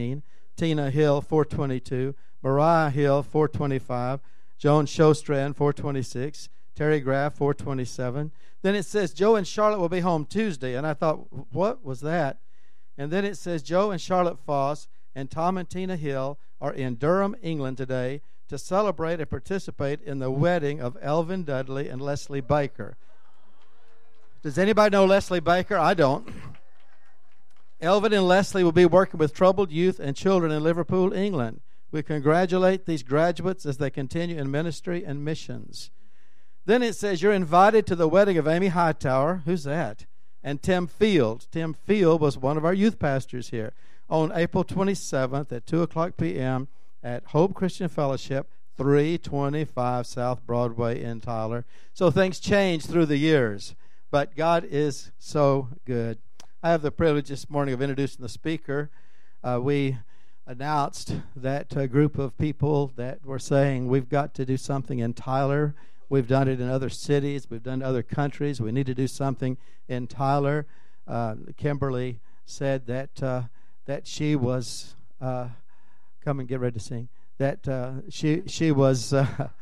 Tina Hill, 422. Mariah Hill, 425. Joan Showstrand, 426. Terry Graff, 427. Then it says Joe and Charlotte will be home Tuesday. And I thought, what was that? And then it says Joe and Charlotte Foss and Tom and Tina Hill are in Durham, England today to celebrate and participate in the wedding of Elvin Dudley and Leslie Baker. Does anybody know Leslie Baker? I don't. Elvin and Leslie will be working with troubled youth and children in Liverpool, England. We congratulate these graduates as they continue in ministry and missions. Then it says you're invited to the wedding of Amy Hightower. Who's that? And Tim Field. Tim Field was one of our youth pastors here on April 27th at 2 o'clock p.m. at Hope Christian Fellowship, 325 South Broadway in Tyler. So things change through the years, but God is so good. I have the privilege this morning of introducing the speaker. We announced that a group of people that were saying we've got to do something in Tyler. We've done it in other cities. We've done it in other countries. We need to do something in Tyler. Kimberly said that she was come and get ready to sing. That she was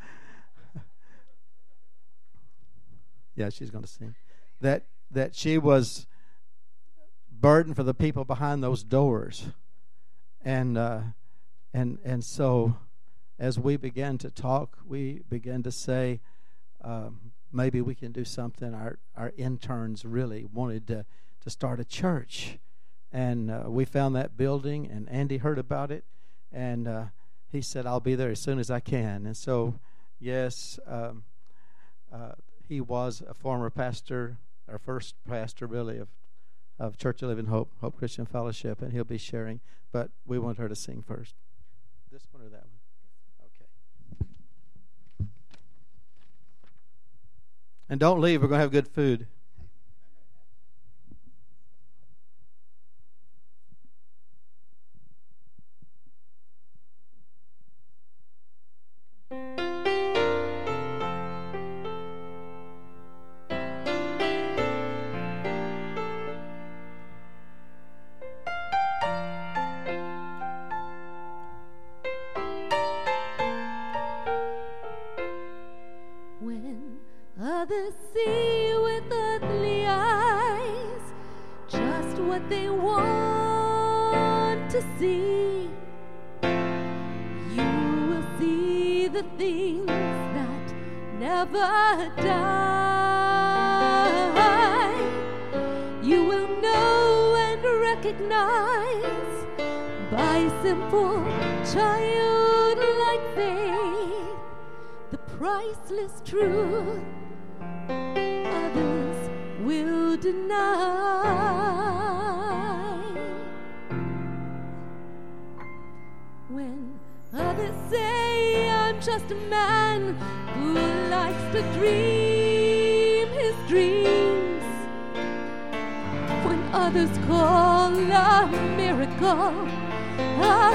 yeah, she's going to sing. That she was burdened for the people behind those doors, and so as we began to talk, we began to say, maybe we can do something. Our interns really wanted to start a church, and we found that building, and Andy heard about it, and he said, I'll be there as soon as I can. And so, yes, he was a former pastor, our first pastor really of Church of Living Hope, Hope Christian Fellowship, and he'll be sharing, but we want her to sing first. This one or that one? Okay. And don't leave, we're going to have good food. Others see with earthly eyes just what they want to see. You will see the things that never die. You will know and recognize by simple childlike faith the priceless truth others will deny. When others say I'm just a man who likes to dream his dreams, when others call a miracle a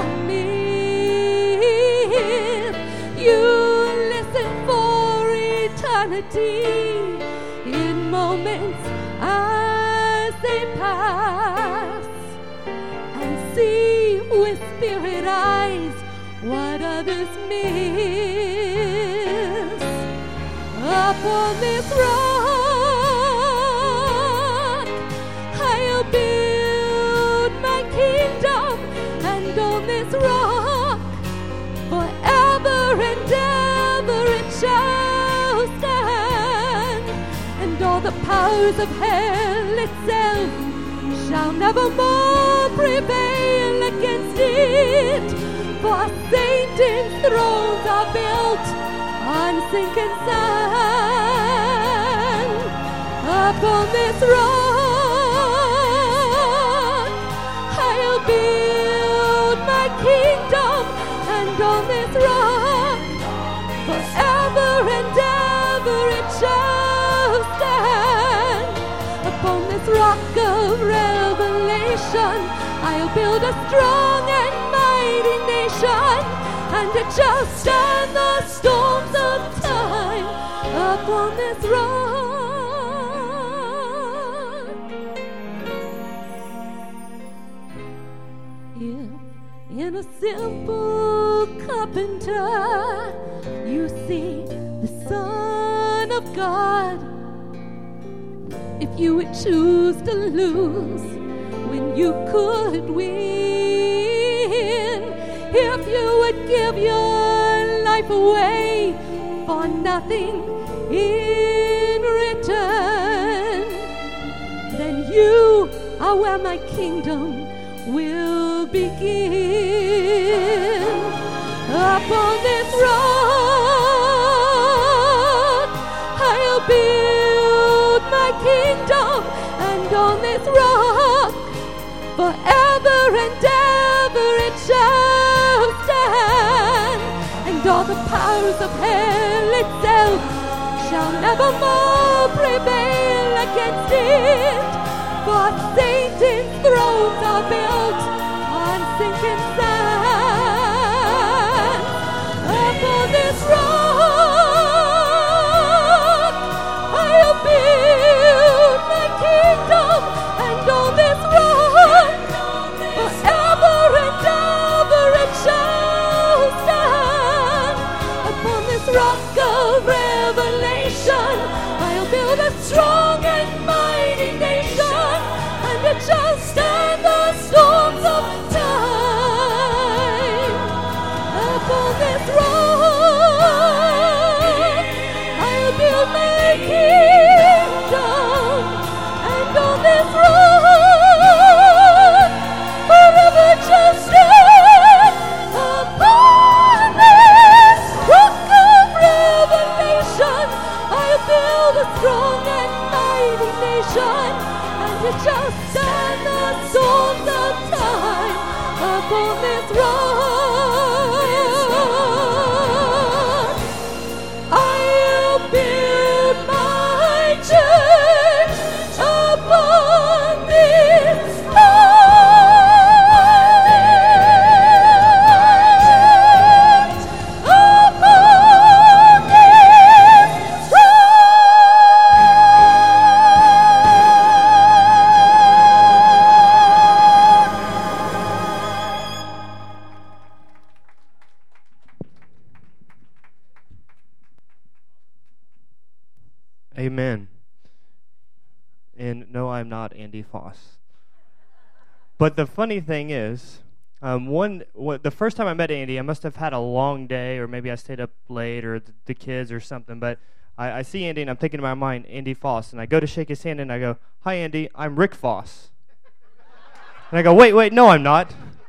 myth, you listen for eternity in moments as they pass, and see with spirit eyes what others miss. Upon this rock I'll build my kingdom, and on this rock forever and ever it shall stand, and all the powers of hell itself shall never more prevail against it, for Satan's thrones are built on sinking sand. Upon this rock I'll build my kingdom, and on this rock forever and ever it shall stand. Upon this rock of revelation I'll build a strong and mighty nation, and it shall stand the storms of time. Upon this rock if In a simple carpenter, you see the Son of God. If you would choose to lose when you could win, if you would give your life away for nothing in return, then you are where my kingdom will begin. Upon this rock I'll build my kingdom, and on this rock forever and ever it shall stand, and all the powers of hell itself shall never more prevail against it. For Satan's thrones are built on sinking sand. Upon this rock I'll build my kingdom, and on this rock forever and ever it shall stand. Upon this rock of revelation I'll build a strong and mighty nation, and it shall stand the storms of time. Upon this rock I'll build my kingdom, and on this rock forever it shall stand. Upon this rock of revelation I'll build a strong and mighty nation, and it shall stand the storms of time. Upon this rock I'll build my church. Upon this rock, upon this Amen. And no, I'm not Andy Foss. But the funny thing is, the first time I met Andy, I must have had a long day, or maybe I stayed up late, or the kids or something. But I see Andy, and I'm thinking in my mind, Andy Foss. And I go to shake his hand, and I go, "Hi, Andy, I'm Rick Foss." And I go, wait, no, I'm not.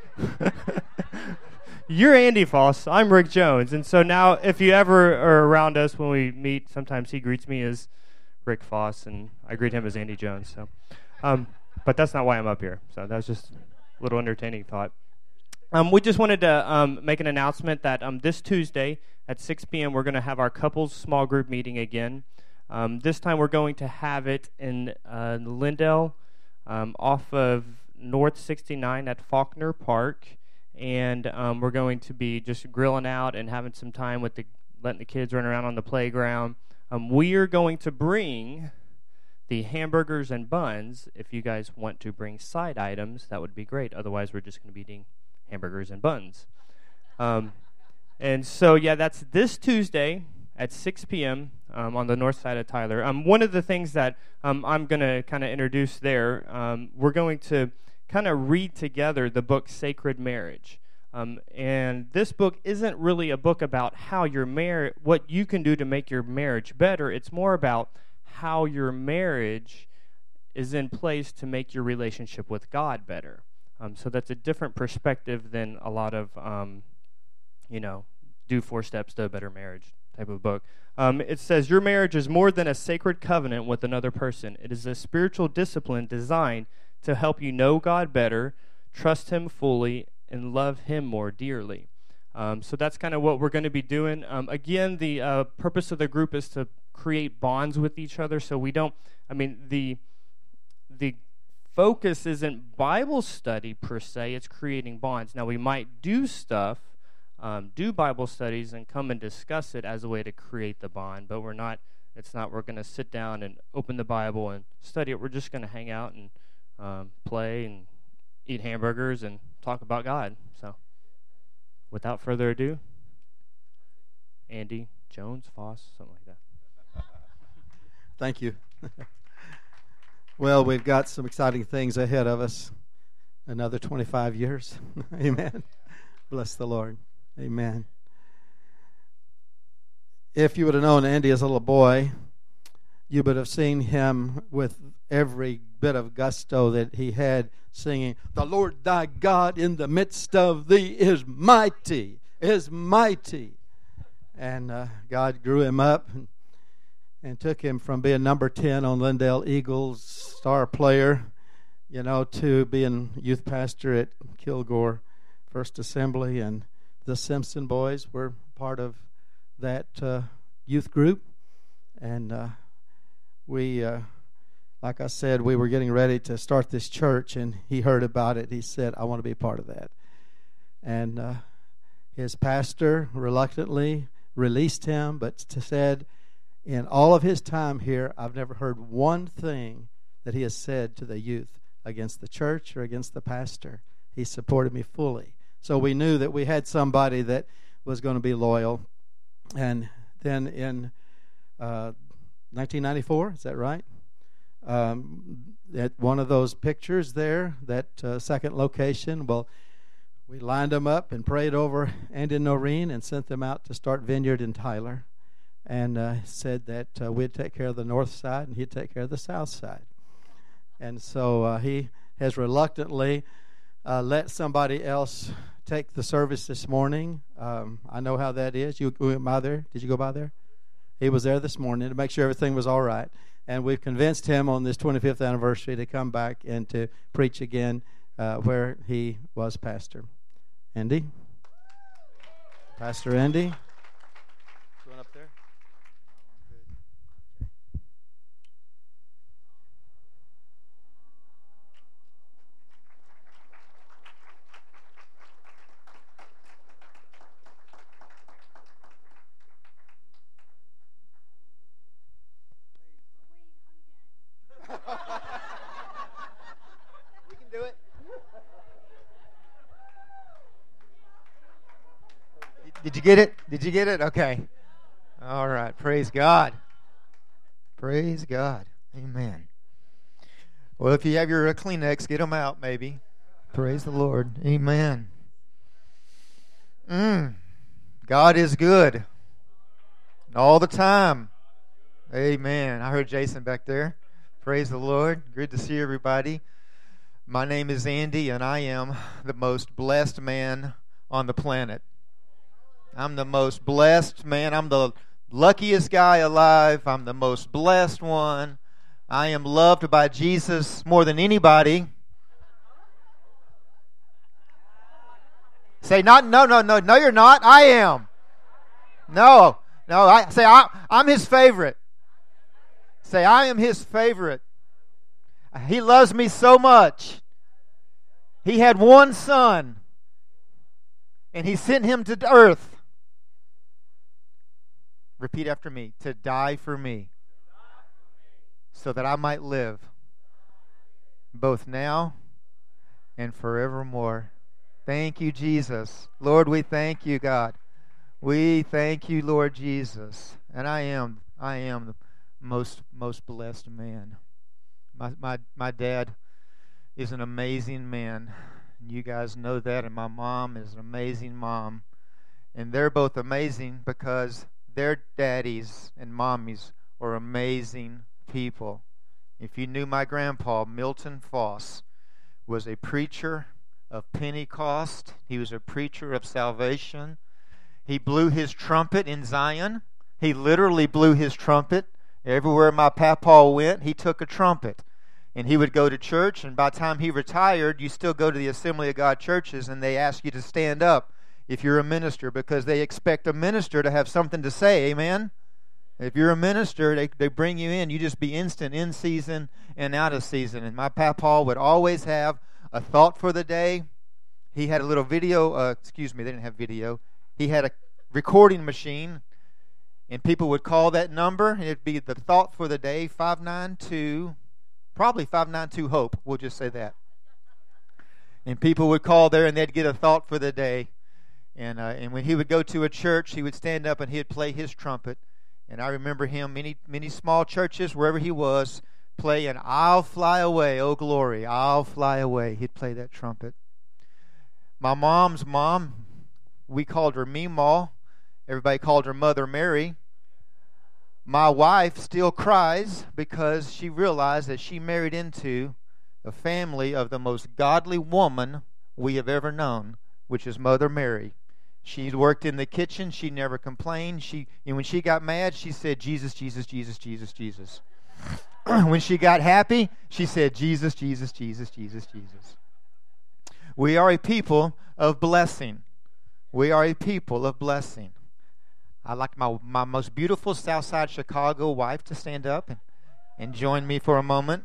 You're Andy Foss. I'm Rick Jones. And so now, if you ever are around us when we meet, sometimes he greets me as Rick Foss, and I greet him as Andy Jones. So, but that's not why I'm up here. So that was just a little entertaining thought. We just wanted to make an announcement that this Tuesday at 6 p.m. we're going to have our couples small group meeting again. This time we're going to have it in Lindell, off of North 69 at Faulkner Park. And we're going to be just grilling out and having some time with letting the kids run around on the playground. We are going to bring the hamburgers and buns. If you guys want to bring side items, that would be great. Otherwise, we're just going to be eating hamburgers and buns. And so, yeah, that's this Tuesday at 6 p.m. On the north side of Tyler. One of the things that I'm going to kind of introduce there, we're going to kind of read together the book Sacred Marriage. And this book isn't really a book about how what you can do to make your marriage better. It's more about how your marriage is in place to make your relationship with God better. So that's a different perspective than a lot of, do 4 steps to a better marriage type of book. It says, your marriage is more than a sacred covenant with another person. It is a spiritual discipline designed to help you know God better, trust Him fully, and love Him more dearly. So that's kind of what we're going to be doing. Again, the purpose of the group is to create bonds with each other. So we don't, the focus isn't Bible study per se, it's creating bonds. Now we might do stuff, do Bible studies and come and discuss it as a way to create the bond, but we're going to sit down and open the Bible and study it. We're just going to hang out and play and eat hamburgers and talk about God. So without further ado, Andy Jones, Foss, something like that. Thank you. Well, we've got some exciting things ahead of us. Another 25 years. Amen. Bless the Lord. Amen. If you would have known Andy as a little boy, you would have seen him with every bit of gusto that he had singing, "The Lord thy God in the midst of thee is mighty, is mighty." And God grew him up and took him from being number 10 on Lindale Eagles, star player, to being youth pastor at Kilgore First Assembly. And the Simpson boys were part of that youth group. And we, like I said, we were getting ready to start this church, and he heard about it. He said, "I want to be a part of that." And his pastor reluctantly released him, but said, in all of his time here, I've never heard one thing that he has said to the youth against the church or against the pastor. He supported me fully. So we knew that we had somebody that was going to be loyal. And then in 1994, is that right? At one of those pictures there, that second location, well, we lined them up and prayed over Andy and Noreen and sent them out to start Vineyard in Tyler. And said that we'd take care of the north side and he'd take care of the south side. And so he has reluctantly let somebody else take the service this morning. I know how that is. You went by there? Did you go by there? He was there this morning to make sure everything was all right. And we've convinced him on this 25th anniversary to come back and to preach again where he was pastor. Andy? Pastor Andy? Going up there? We can do it. Did you get it? Did you get it? Okay. All right. Praise God. Praise God. Amen. Well, if you have your Kleenex, get them out maybe. Praise the Lord. Amen. God is good. All the time. Amen. I heard Jason back there. Praise the Lord. Good to see everybody. My name is Andy, and I am the most blessed man on the planet. I'm the most blessed man. I'm the luckiest guy alive. I'm the most blessed one. I am loved by Jesus more than anybody. Say, no, you're not. I am. No, I'm his favorite. Say, I am his favorite. He loves me so much. He had one son, and he sent him to earth. Repeat after me. To die for me, so that I might live, both now and forevermore. Thank you, Jesus. Lord, we thank you, God. We thank you, Lord Jesus. And I am the most blessed man. My dad is an amazing man. And you guys know that. And my mom is an amazing mom. And they're both amazing because their daddies and mommies are amazing people. If you knew my grandpa, Milton Foss, was a preacher of Pentecost. He was a preacher of salvation. He blew his trumpet in Zion. He literally blew his trumpet. Everywhere my papa went, he took a trumpet. And he would go to church, and by the time he retired, you still go to the Assembly of God churches, and they ask you to stand up if you're a minister, because they expect a minister to have something to say. Amen? If you're a minister, they bring you in. You just be instant, in season and out of season. And my papa would always have a thought for the day. He had a little video, they didn't have video. He had a recording machine, and people would call that number, and it'd be the thought for the day, 592 HOPE, we'll just say that. And people would call there, and they'd get a thought for the day. And when he would go to a church, he would stand up and he'd play his trumpet. And I remember him, many small churches, wherever he was, playing, "I'll fly away, oh glory, I'll fly away." He'd play that trumpet. My mom's mom, we called her Meemaw. Everybody called her Mother Mary. My wife still cries because she realized that she married into a family of the most godly woman we have ever known, which is Mother Mary. She worked in the kitchen. She never complained. And when she got mad, she said, "Jesus, Jesus, Jesus, Jesus, Jesus." When she got happy, she said, "Jesus, Jesus, Jesus, Jesus, Jesus." We are a people of blessing. We are a people of blessing. I'd like my most beautiful Southside Chicago wife to stand up and join me for a moment.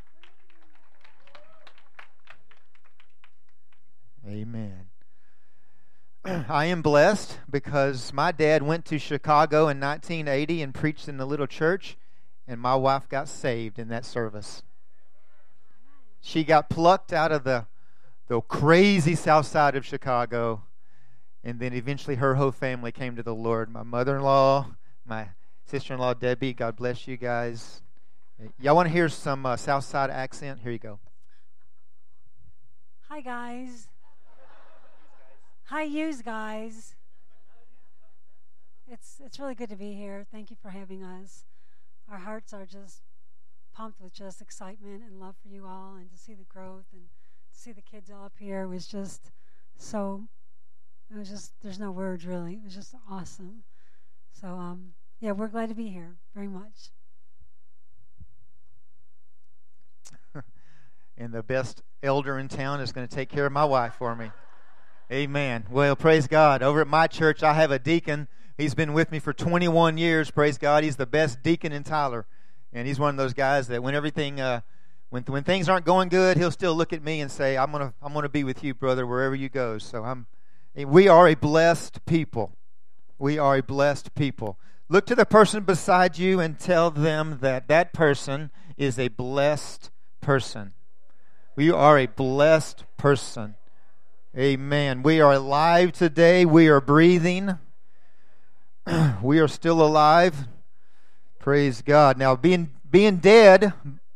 Amen. I am blessed because my dad went to Chicago in 1980 and preached in the little church, and my wife got saved in that service. She got plucked out of the crazy south side of Chicago, and then eventually her whole family came to the Lord. My mother-in-law, my sister-in-law Debbie, God bless you guys. Y'all want to hear some south side accent? Here you go. Hi, guys. Hi, yous guys. It's really good to be here. Thank you for having us. Our hearts are just pumped with just excitement and love for you all, and to see the growth and to see the kids all up here was just so. It was just, there's no words really. It was just awesome. So yeah, we're glad to be here very much. And the best elder in town is going to take care of my wife for me. Amen. Well, praise God. Over at my church, I have a deacon. He's been with me for 21 years. Praise God. He's the best deacon in Tyler. And he's one of those guys that when everything, when things aren't going good, he'll still look at me and say, I'm gonna be with you, brother, wherever you go. So we are a blessed people. We are a blessed people. Look to the person beside you and tell them that that person is a blessed person. We are a blessed person. Amen. We are alive today. We are breathing. We are still alive. Praise God. Now, being dead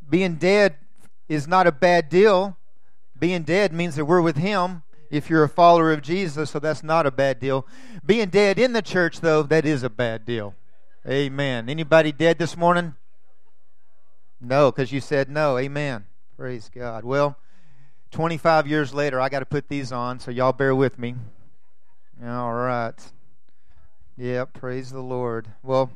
is not a bad deal. Being dead means that we're with Him if you're a follower of Jesus, so that's not a bad deal. Being dead in the church, though, that is a bad deal. Amen. Anybody dead this morning? No, because you said no. Amen. Praise God. Well, 25 years later, I got to put these on, so y'all bear with me. All right. Yep, praise the Lord. Well,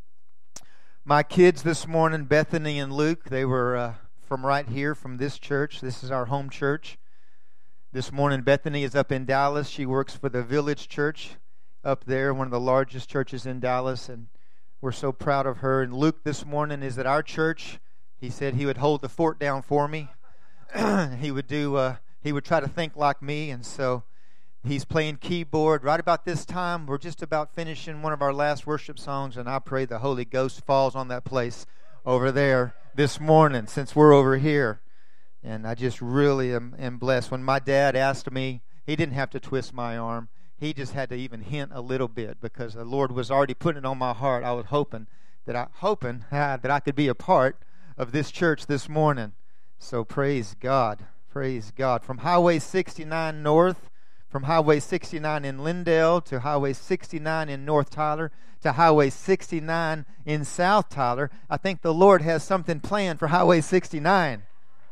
my kids this morning, Bethany and Luke, they were from right here, from this church. This is our home church. This morning, Bethany is up in Dallas. She works for the Village Church up there, one of the largest churches in Dallas, and we're so proud of her. And Luke this morning is at our church. He said he would hold the fort down for me. He would try to think like me, and so he's playing keyboard. Right about this time, we're just about finishing one of our last worship songs, and I pray the Holy Ghost falls on that place over there this morning since we're over here. And I just really am blessed. When my dad asked me, he didn't have to twist my arm. He just had to even hint a little bit because the Lord was already putting it on my heart. I was hoping that I could be a part of this church this morning. So praise God. Praise God. From Highway 69 north, from Highway 69 in Lindale to Highway 69 in North Tyler to Highway 69 in South Tyler, I think the Lord has something planned for Highway 69.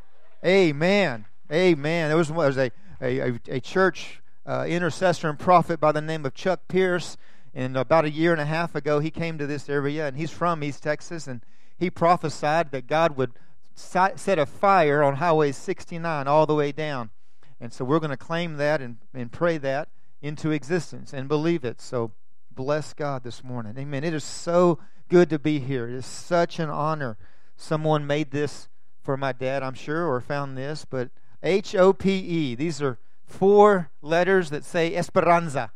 Amen. Amen. There was a church intercessor and prophet by the name of Chuck Pierce, and about a year and a half ago he came to this area, and he's from East Texas, and he prophesied that God would set a fire on Highway 69 all the way down. And so we're going to claim that and pray that into existence and believe it. So bless God this morning. Amen. It is so good to be here. It is such an honor. Someone made this for my dad, I'm sure, or found this, but HOPE. These are 4 letters that say Esperanza.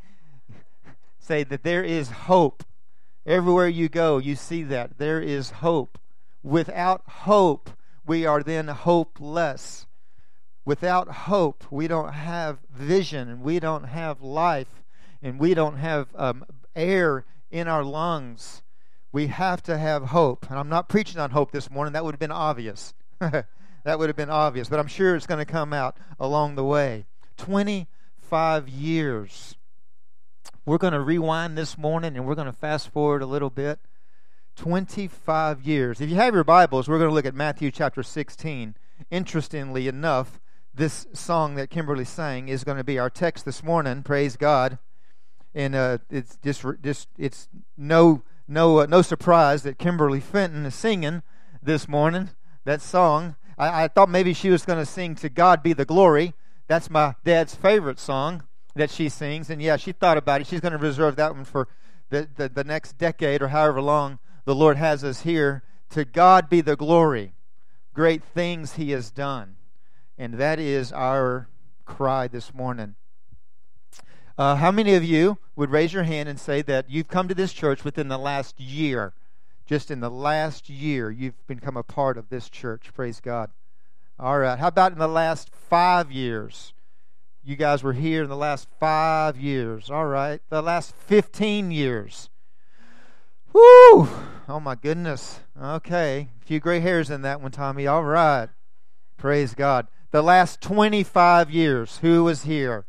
Say that there is hope. Everywhere you go, you see that. There is hope. Without hope, we are then hopeless. Without hope, we don't have vision and we don't have life. and we don't have air in our lungs, we have to have hope. And I'm not preaching on hope this morning. That would have been obvious. That would have been obvious. But I'm sure it's going to come out along the way. 25 years. We're going to rewind this morning, and we're going to fast forward a little bit. 25 years. If you have your Bibles, we're going to look at Matthew chapter 16. Interestingly enough, this song that Kimberly sang is going to be our text this morning. Praise God. And it's it's no surprise that Kimberly Fenton is singing this morning that song. I thought maybe she was going to sing "To God Be the Glory." That's my dad's favorite song that she sings. And yeah, she thought about it. She's going to reserve that one for the next decade or however long the Lord has us here. To God be the glory. Great things He has done. And that is our cry this morning. How many of you would raise your hand and say that you've come to this church within the last year? Just in the last year, you've become a part of this church. Praise God. All right. How about in the last 5 years? You guys were here in the last 5 years. All right. The last 15 years. Woo! Oh, my goodness. Okay. A few gray hairs in that one, Tommy. All right. Praise God. The last 25 years. Who was here?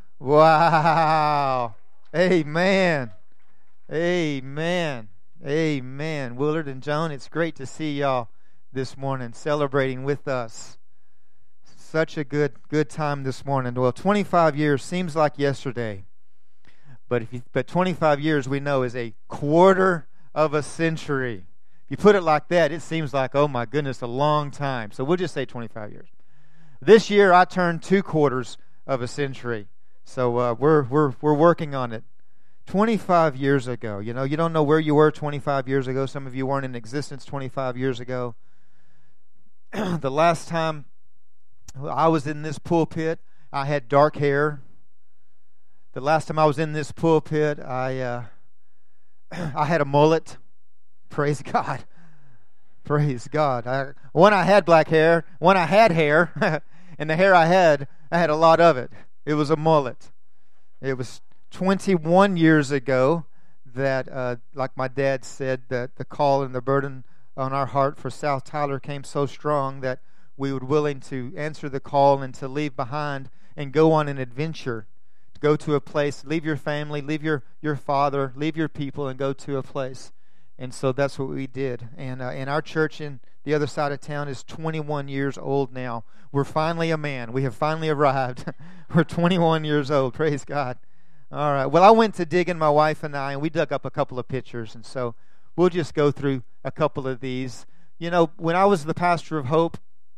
Wow. Amen. Amen. Amen. Willard and Joan, it's great to see y'all this morning celebrating with us. Such a good time this morning. Well, 25 years seems like yesterday. But 25 years we know is a quarter of a century. If you put it like that, it seems like, oh my goodness, a long time. So we'll just say 25 years. This year I turned 2/4 of a century. So we're working on it. 25 years ago. You know, you don't know where you were 25 years ago. Some of you weren't in existence 25 years ago. The last time I was in this pulpit, I had dark hair. The last time I was in this pulpit, I had a mullet. Praise God. Praise God. When I had black hair, when I had hair, and the hair I had a lot of it. It was a mullet. It was 21 years ago that, like my dad said, that the call and the burden on our heart for South Tyler came so strong that we were willing to answer the call and to leave behind and go on an adventure. To go to a place, leave your family, leave your father, leave your people, and go to a place. And so that's what we did. And our church in the other side of town is 21 years old now. We're finally a man. We have finally arrived. We're 21 years old. Praise God. All right. Well, I went to digging, my wife and I, and we dug up a couple of pictures. And so we'll just go through a couple of these. You know, when I was the pastor of Hope,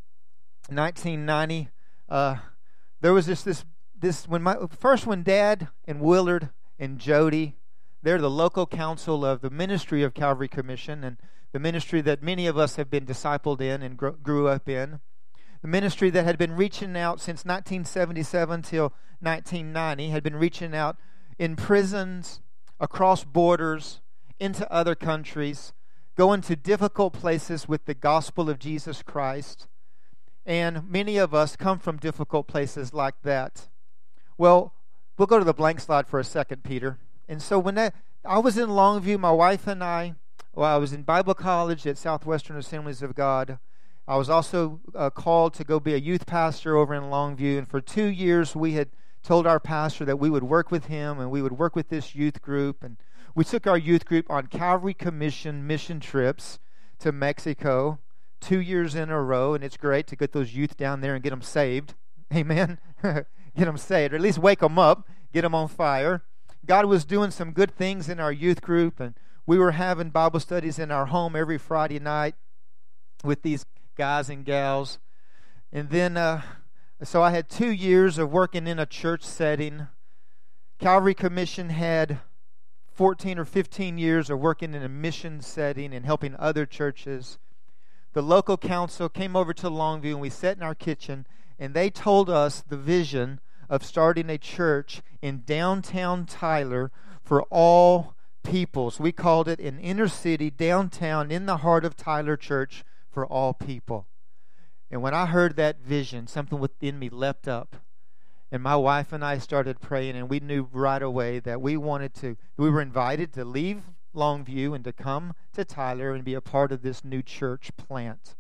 1990, there was this when Dad and Willard and Jody, they're the local council of the ministry of Calvary Commission, and the ministry that many of us have been discipled in and grew up in. The ministry that had been reaching out since 1977 till 1990, had been reaching out in prisons, across borders, into other countries, going to difficult places with the gospel of Jesus Christ. And many of us come from difficult places like that. Well, we'll go to the blank slide for a second, Peter. And so when I was in Longview, my wife and I was in Bible college at Southwestern Assemblies of God. I was also called to go be a youth pastor over in Longview. And for 2 years, we had told our pastor that we would work with him and we would work with this youth group. And we took our youth group on Calvary Commission mission trips to Mexico 2 years in a row. And it's great to get those youth down there and get them saved. Amen. Get them saved, or at least wake them up, get them on fire. God was doing some good things in our youth group, and we were having Bible studies in our home every Friday night with these guys and gals. And then, so I had 2 years of working in a church setting. Calvary Commission had 14 or 15 years of working in a mission setting and helping other churches. The local council came over to Longview, and we sat in our kitchen, and they told us the vision of starting a church in downtown Tyler for all peoples. We called it an inner city, downtown, in the heart of Tyler church for all people. And when I heard that vision, something within me leapt up. And my wife and I started praying, and we knew right away that we were invited to leave Longview and to come to Tyler and be a part of this new church plant.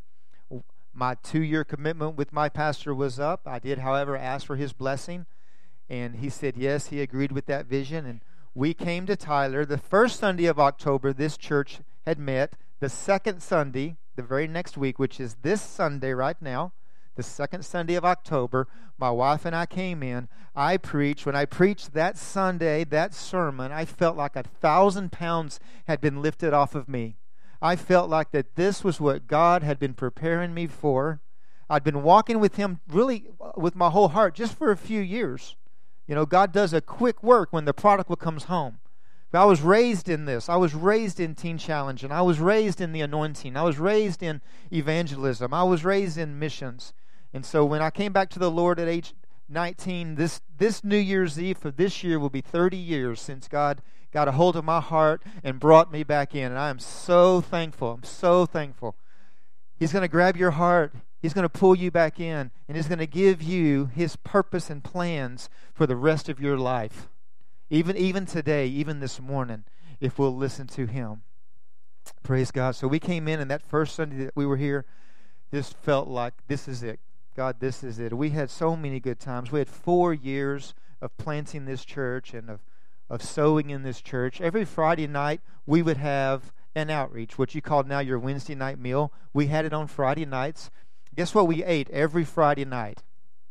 My 2-year commitment with my pastor was up. I did, however, ask for his blessing, and he said yes, he agreed with that vision, and we came to Tyler. The first Sunday of October, this church had met. The second Sunday, the very next week, which is this Sunday right now, the second Sunday of October, my wife and I came in. I preached. When I preached that Sunday, that sermon, I felt like 1,000 pounds had been lifted off of me. I felt like that this was what God had been preparing me for. I'd been walking with Him really with my whole heart just for a few years. You know, God does a quick work when the prodigal comes home. But I was raised in this. I was raised in Teen Challenge, and I was raised in the anointing. I was raised in evangelism. I was raised in missions. And so when I came back to the Lord at age 19, this New Year's Eve of this year will be 30 years since God got a hold of my heart and brought me back in. And I am so thankful. I'm so thankful. He's going to grab your heart. He's going to pull you back in. And He's going to give you His purpose and plans for the rest of your life. Even today, even this morning, if we'll listen to Him. Praise God. So we came in, and that first Sunday that we were here, this felt like this is it. God, this is it. We had so many good times. We had 4 years of planting this church and of sowing in this church. Every Friday night, we would have an outreach, what you call now your Wednesday night meal. We had it on Friday nights. Guess what we ate every Friday night?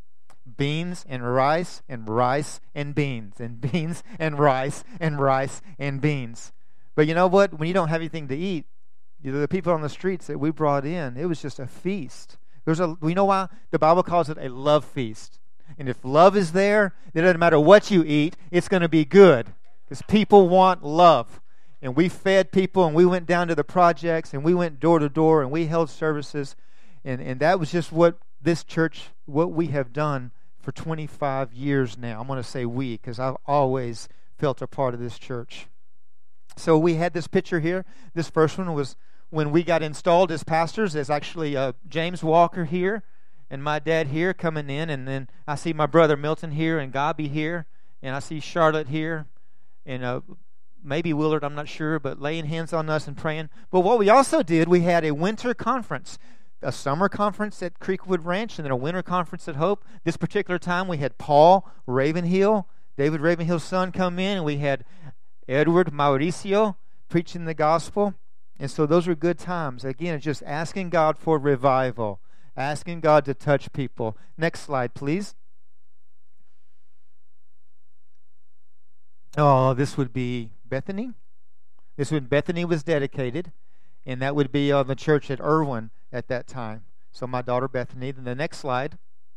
Beans and rice and rice and beans and beans and rice and rice and beans. But you know what? When you don't have anything to eat, the people on the streets that we brought in, it was just a feast. We know why? The Bible calls it a love feast. And if love is there, it doesn't matter what you eat, it's going to be good. Because people want love. And we fed people, and we went down to the projects, and we went door to door, and we held services. And that was just what this church, what we have done for 25 years now. I'm going to say we, because I've always felt a part of this church. So we had this picture here. This first one was when we got installed as pastors. There's actually James Walker here and my dad here coming in. And then I see my brother Milton here and Gabi here. And I see Charlotte here and maybe Willard, I'm not sure, but laying hands on us and praying. But what we also did, we had a winter conference. A summer conference at Creekwood Ranch and then a winter conference at Hope. This particular time we had Paul Ravenhill, David Ravenhill's son, come in, and we had Edward Mauricio preaching the gospel. And so those were good times. Again, it's just asking God for revival, asking God to touch people. Next slide, please. Oh, this would be Bethany. This when Bethany was dedicated, and that would be the church at Irwin at that time. So my daughter Bethany. Then the next slide,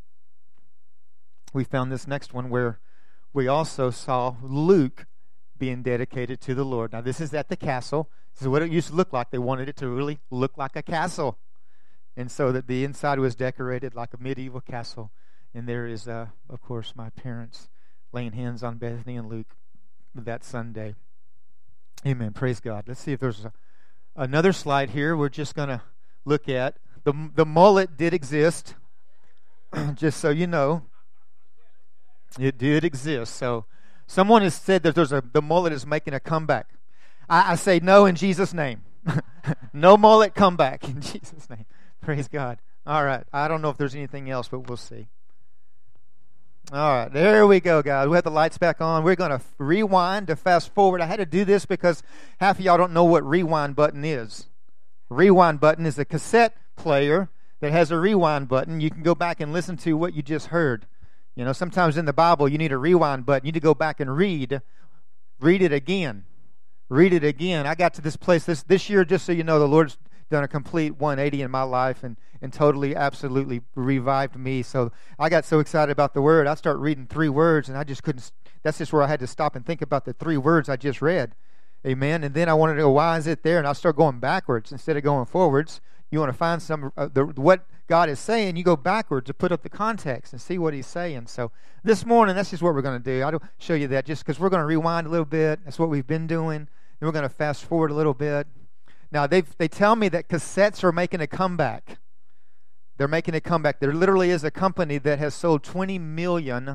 we found this next one where we also saw Luke being dedicated to the Lord. Now this is at the castle. This is what it used to look like. They wanted it to really look like a castle. And so that the inside was decorated like a medieval castle. And there is, of course, my parents laying hands on Bethany and Luke that Sunday. Amen. Praise God. Let's see if there's another slide here. We're just going to look at. The mullet did exist. Just so you know. It did exist. So someone has said that the mullet is making a comeback. I say no in Jesus' name. No mullet comeback in Jesus' name. Praise God. All right. I don't know if there's anything else, but we'll see. All right. There we go, guys. We have the lights back on. We're going to rewind to fast forward. I had to do this because half of y'all don't know what rewind button is. Rewind button is a cassette player that has a rewind button. You can go back and listen to what you just heard. You know, sometimes in the Bible you need a rewind button. You need to go back and read it again. Read it again. I got to this place this year, just so you know, the Lord's done a complete 180 in my life and totally, absolutely revived me. So I got so excited about the Word, I start reading 3 words, and I just couldn't. That's just where I had to stop and think about the 3 words I just read. Amen. And then I wanted to go, why is it there? And I start going backwards instead of going forwards. You want to find some what God is saying, you go backwards to put up the context and see what He's saying. So this morning, that's just what we're going to do. I'll show you that just because we're going to rewind a little bit. That's what we've been doing. And we're going to fast forward a little bit. Now, they tell me that cassettes are making a comeback. They're making a comeback. There literally is a company that has sold 20 million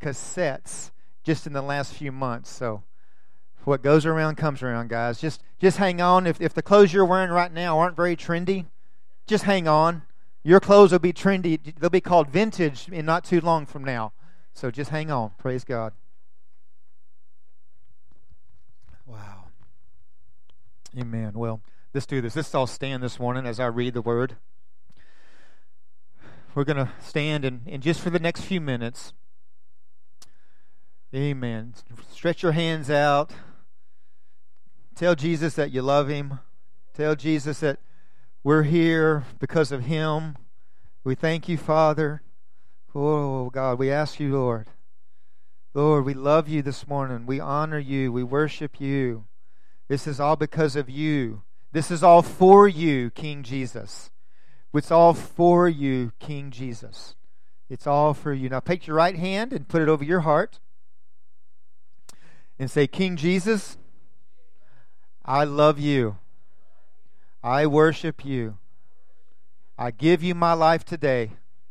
cassettes just in the last few months. So what goes around comes around, guys. Just hang on. If the clothes you're wearing right now aren't very trendy, just hang on. Your clothes will be trendy. They'll be called vintage in not too long from now. So just hang on. Praise God. Wow. Amen. Well, let's do this. Let's all stand this morning as I read the word. We're going to stand and just for the next few minutes. Amen. Stretch your hands out. Tell Jesus that you love Him. Tell Jesus that we're here because of Him. We thank you, Father. Oh, God, we ask you, Lord. Lord, we love you this morning. We honor you. We worship you. This is all because of you. This is all for you, King Jesus. It's all for you, King Jesus. It's all for you. Now take your right hand and put it over your heart and say, King Jesus, I love you. I worship you. I give you my life today.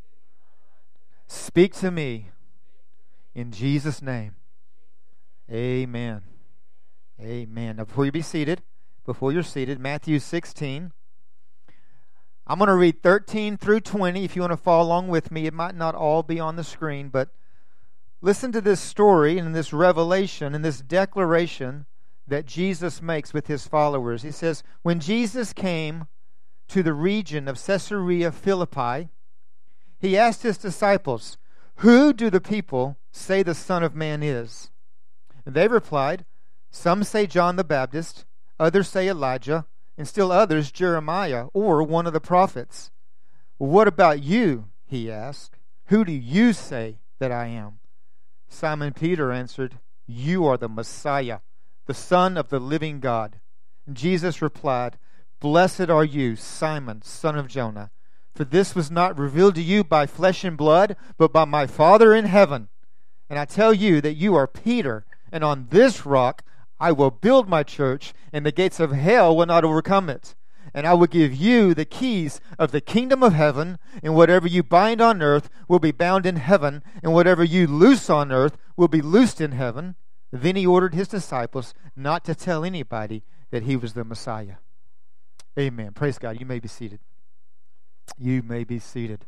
Speak to me in Jesus' name. Amen. Amen. Now before you're seated, Matthew 16. I'm going to read 13 through 20 if you want to follow along with me. It might not all be on the screen, but listen to this story and this revelation and this declaration that Jesus makes with His followers. He says, when Jesus came to the region of Caesarea Philippi, He asked His disciples, who do the people say the Son of Man is? And they replied, some say John the Baptist, others say Elijah, and still others Jeremiah or one of the prophets. What about you? He asked. Who do you say that I am? Simon Peter answered, you are the Messiah, the Son of the living God. And Jesus replied, blessed are you, Simon, son of Jonah, for this was not revealed to you by flesh and blood, but by my Father in heaven. And I tell you that you are Peter, and on this rock I will build my church, and the gates of hell will not overcome it. And I will give you the keys of the kingdom of heaven, and whatever you bind on earth will be bound in heaven, and whatever you loose on earth will be loosed in heaven. Then He ordered His disciples not to tell anybody that He was the Messiah. Amen. Praise God. You may be seated. You may be seated.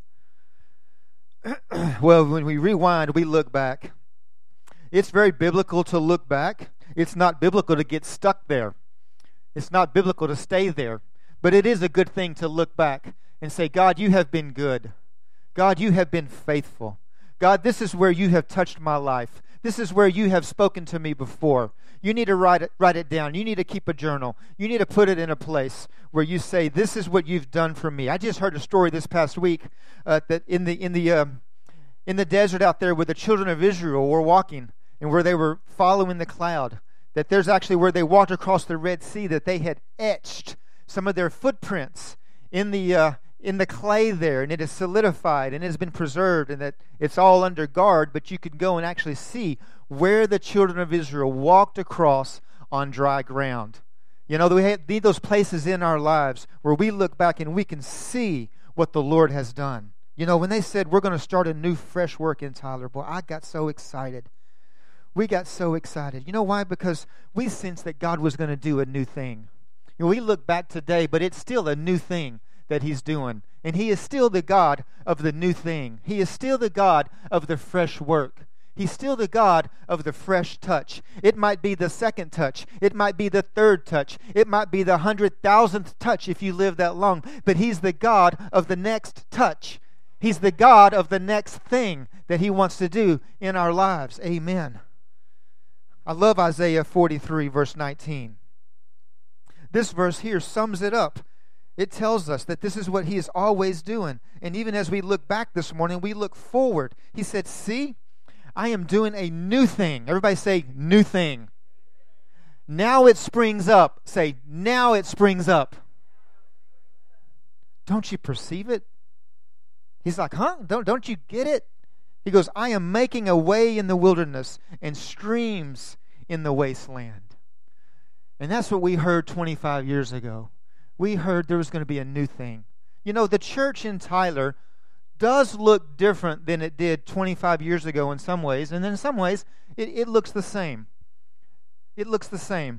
Well, when we rewind, we look back. It's very biblical to look back. It's not biblical to get stuck there. It's not biblical to stay there. But it is a good thing to look back and say, God, you have been good. God, you have been faithful. God, this is where you have touched my life. This is where you have spoken to me before. You need to write it down. You need to keep a journal. You need to put it in a place where you say, this is what you've done for me. I just heard a story this past week that in the desert out there where the children of Israel were walking and where they were following the cloud, that there's actually where they walked across the Red Sea, that they had etched some of their footprints in the clay there, and it is solidified and it has been preserved, and that it's all under guard, but you can go and actually see where the children of Israel walked across on dry ground. You know, we need those places in our lives where we look back and we can see what the Lord has done. You know, when they said we're going to start a new fresh work in Tyler, boy, I got so excited. We got so excited. You know why? Because we sensed that God was going to do a new thing. You know, we look back today, but it's still a new thing that He's doing. And He is still the God of the new thing. He is still the God of the fresh work. He's still the God of the fresh touch. It might be the second touch. It might be the third touch. It might be the 100,000th touch if you live that long. But He's the God of the next touch. He's the God of the next thing that He wants to do in our lives. Amen. I love Isaiah 43, verse 19. This verse here sums it up. It tells us that this is what He is always doing. And even as we look back this morning, we look forward. He said, see, I am doing a new thing. Everybody say, new thing. Now it springs up. Say, now it springs up. Don't you perceive it? He's like, huh? Don't you get it? He goes, I am making a way in the wilderness and streams in the wasteland. And that's what we heard 25 years ago. We heard there was going to be a new thing. You know, the church in Tyler does look different than it did 25 years ago in some ways, and then in some ways it looks the same. It looks the same.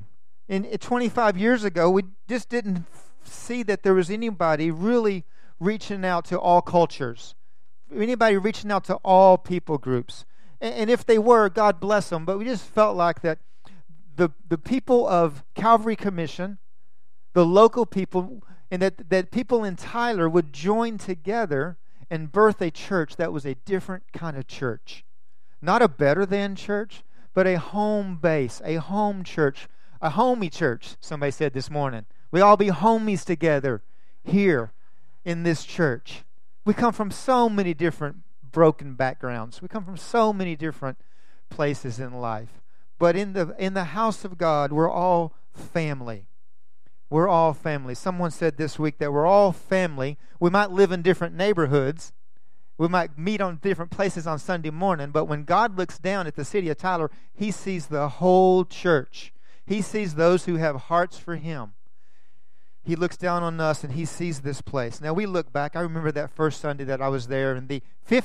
25 years ago, we just didn't see that there was anybody really reaching out to all cultures, anybody reaching out to all people groups. And if they were, God bless them, but we just felt like that the people of Calvary Commission, the local people, and that people in Tyler would join together and birth a church that was a different kind of church. Not a better than church, but a home base, a home church, a homey church, somebody said this morning. We all be homies together here in this church. We come from so many different broken backgrounds. We come from so many different places in life. But in the house of God, we're all family. We're all family. Someone said this week that we're all family. We might live in different neighborhoods. We might meet on different places on Sunday morning, but when God looks down at the city of Tyler, He sees the whole church. He sees those who have hearts for Him. He looks down on us and He sees this place. Now we look back. I remember that first Sunday that I was there, and the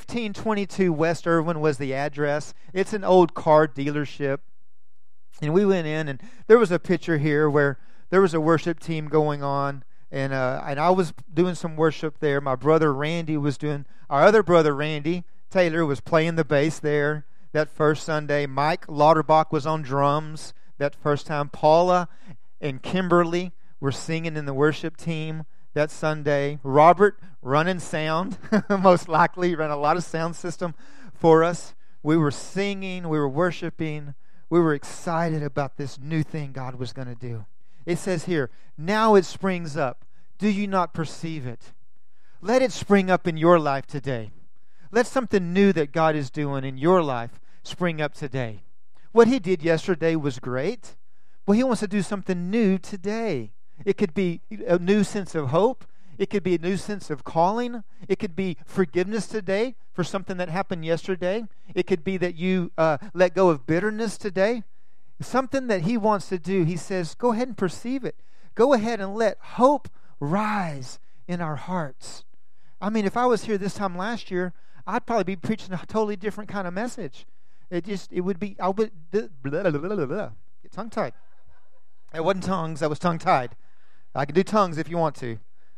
1522 West Irvin was the address. It's an old car dealership. And we went in, and there was a picture here where there was a worship team going on, and I was doing some worship there. My brother Randy was doing, our other brother Randy Taylor was playing the bass there that first Sunday. Mike Lauterbach was on drums that first time. Paula and Kimberly were singing in the worship team that Sunday. Robert running sound, most likely ran a lot of sound system for us. We were singing, we were worshiping, we were excited about this new thing God was going to do. It says here, now it springs up. Do you not perceive it? Let it spring up in your life today. Let something new that God is doing in your life spring up today. What He did yesterday was great. Well, He wants to do something new today. It could be a new sense of hope. It could be a new sense of calling. It could be forgiveness today for something that happened yesterday. It could be that you let go of bitterness today. Something that He wants to do. He says, go ahead and perceive it. Go ahead and let hope rise in our hearts. I mean, if I was here this time last year, I'd probably be preaching a totally different kind of message. It would be, I would, blah, blah, blah, blah, blah. Get tongue-tied. It wasn't tongues, that was tongue-tied. I can do tongues if you want to.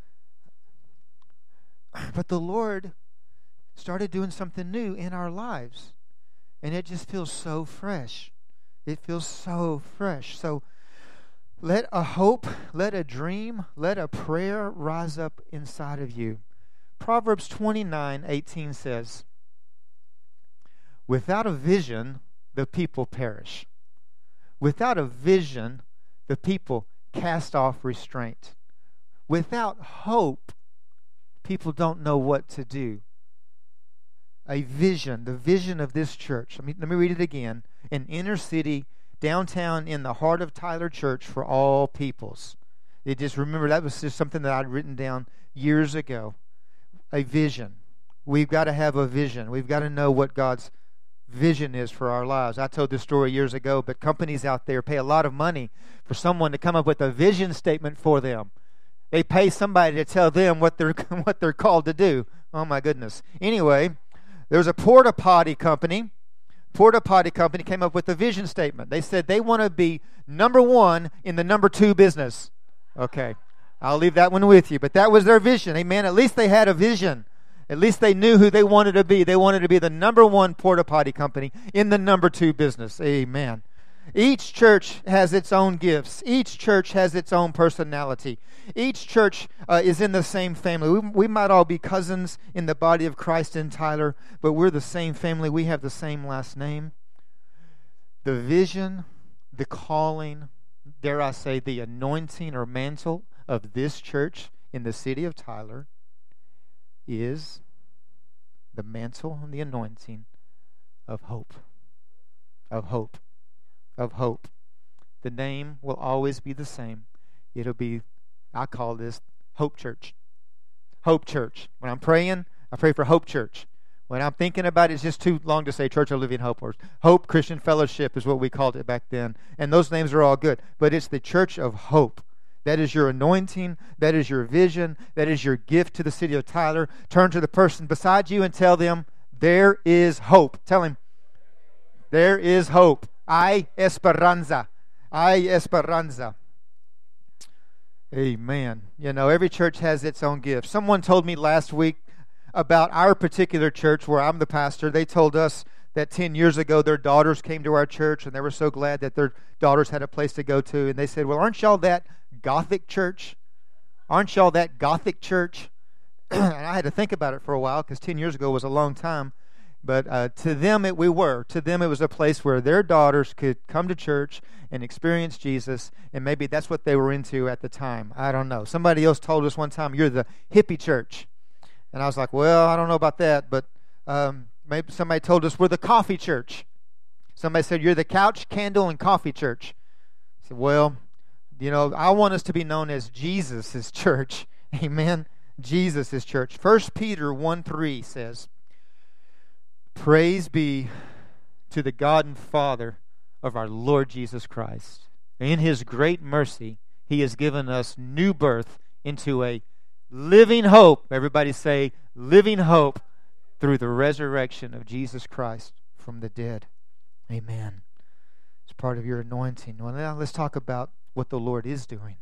But the Lord started doing something new in our lives. And it just feels so fresh. It feels so fresh. So let a hope, let a dream, let a prayer rise up inside of you. Proverbs 29:18 says, without a vision, the people perish. Without a vision, the people cast off restraint. Without hope, people don't know what to do. A vision, the vision of this church. Let me read it again. An inner city, downtown in the heart of Tyler Church for all peoples. Remember, that was just something that I'd written down years ago. A vision. We've got to have a vision. We've got to know what God's vision is for our lives. I told this story years ago, but companies out there pay a lot of money for someone to come up with a vision statement for them. They pay somebody to tell them what they're called to do. Oh my goodness. Anyway, there was a porta potty company. Porta potty company came up with a vision statement. They said they want to be number one in the number two business. Okay, I'll leave that one with you. But that was their vision. Amen. At least they had a vision. At least they knew who they wanted to be. They wanted to be the number one porta potty company in the number two business. Amen. Each church has its own gifts. Each church has its own personality. Each church is in the same family. We might all be cousins in the body of Christ in Tyler, but we're the same family. We have the same last name. The vision, the calling, dare I say, the anointing or mantle of this church in the city of Tyler is the mantle and the anointing of hope. Of hope. Of hope. The name will always be the same. It'll be, I call this Hope Church. Hope Church. When I'm praying, I pray for Hope Church. When I'm thinking about it, it's just too long to say Church of Living Hope. Or Hope Christian Fellowship is what we called it back then. And those names are all good. But it's the Church of Hope. That is your anointing. That is your vision. That is your gift to the city of Tyler. Turn to the person beside you and tell them, there is hope. Tell him, there is hope. Hay esperanza. Hay esperanza. Amen. You know, every church has its own gift. Someone told me last week about our particular church where I'm the pastor. They told us that 10 years ago their daughters came to our church and they were so glad that their daughters had a place to go to. And they said, well, aren't y'all that Gothic church? Aren't y'all that Gothic church? And I had to think about it for a while because 10 years ago was a long time. But to them, we were. To them, it was a place where their daughters could come to church and experience Jesus, and maybe that's what they were into at the time. I don't know. Somebody else told us one time, you're the hippie church. And I was like, well, I don't know about that, but maybe somebody told us we're the coffee church. Somebody said, you're the couch, candle, and coffee church. I said, well, you know, I want us to be known as Jesus' church. Amen. Jesus' church. 1 Peter 1:3 says, praise be to the God and Father of our Lord Jesus Christ. In His great mercy, He has given us new birth into a living hope. Everybody say, living hope through the resurrection of Jesus Christ from the dead. Amen. It's part of your anointing. Well, now let's talk about what the Lord is doing.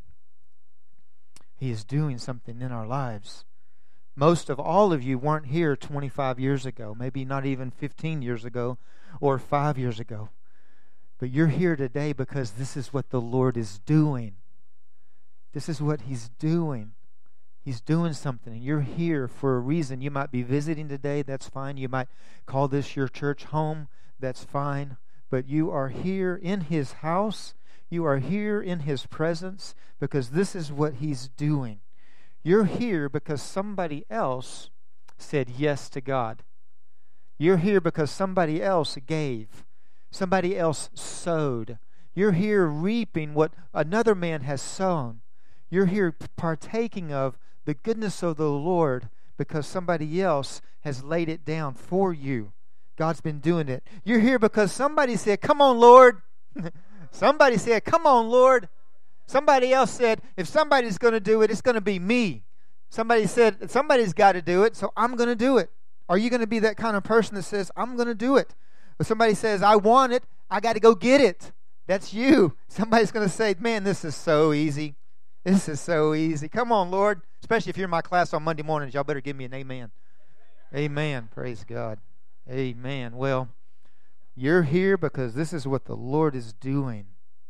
He is doing something in our lives. Most of all of you weren't here 25 years ago, maybe not even 15 years ago or 5 years ago. But you're here today because this is what the Lord is doing. This is what He's doing. He's doing something, and you're here for a reason. You might be visiting today, that's fine. You might call this your church home, that's fine. But you are here in His house. You are here in His presence because this is what He's doing. You're here because somebody else said yes to God. You're here because somebody else gave. Somebody else sowed. You're here reaping what another man has sown. You're here partaking of the goodness of the Lord because somebody else has laid it down for you. God's been doing it. You're here because somebody said, come on, Lord. Somebody said, come on, Lord. Somebody else said, if somebody's going to do it, it's going to be me. Somebody said, somebody's got to do it, so I'm going to do it. Are you going to be that kind of person that says, I'm going to do it? If somebody says, I want it, I got to go get it. That's you. Somebody's going to say, man, this is so easy. This is so easy. Come on, Lord. Especially if you're in my class on Monday mornings, y'all better give me an amen. Amen. Praise God. Amen. Well, you're here because this is what the Lord is doing.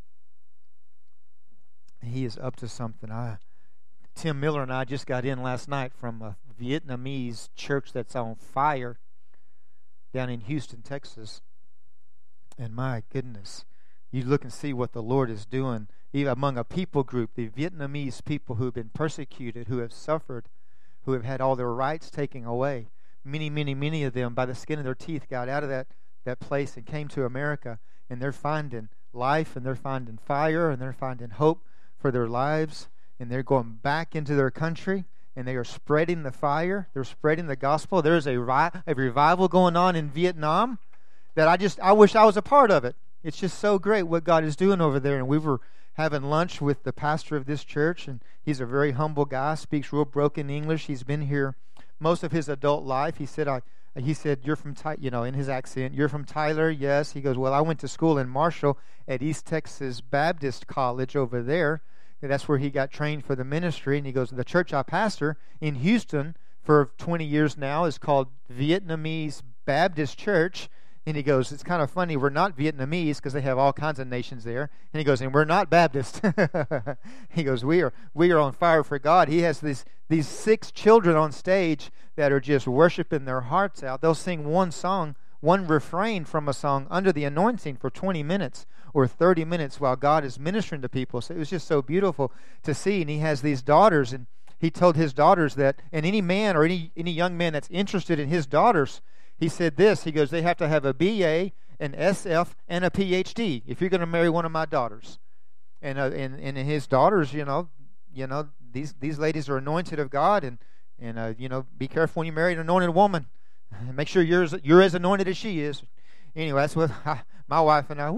He is up to something. Tim Miller and I just got in last night from a Vietnamese church that's on fire down in Houston, Texas. And my goodness, you look and see what the Lord is doing even among a people group, the Vietnamese people who have been persecuted, who have suffered, who have had all their rights taken away. Many of them, by the skin of their teeth, got out of that place and came to America. And they're finding life, and they're finding fire, and they're finding hope for their lives, and they're going back into their country, and they are spreading the fire. They're spreading the gospel. There's a revival going on in Vietnam that I wish I was a part of it. It's just so great what God is doing over there. And we were having lunch with the pastor of this church, and he's a very humble guy, speaks real broken English. He's been here most of his adult life. He said, you're from, in his accent, you're from Tyler? Yes. He goes, well, I went to school in Marshall at East Texas Baptist College over there. That's where he got trained for the ministry. And he goes, the church I pastor in Houston for 20 years now is called Vietnamese Baptist Church. And he goes, it's kind of funny, we're not Vietnamese because they have all kinds of nations there. And he goes, and we're not Baptist. He goes, we are on fire for God. He has these 6 children on stage that are just worshiping their hearts out. They'll sing one song, one refrain from a song under the anointing for 20 minutes or 30 minutes while God is ministering to people. So it was just so beautiful to see. And he has these daughters, and he told his daughters that, and any man or any young man that's interested in his daughters, he said this, he goes, they have to have a BA, an SF, and a PhD if you're going to marry one of my daughters. And his daughters, these ladies are anointed of God, and be careful when you marry an anointed woman. Make sure you're as anointed as she is. Anyway, that's what my wife and I,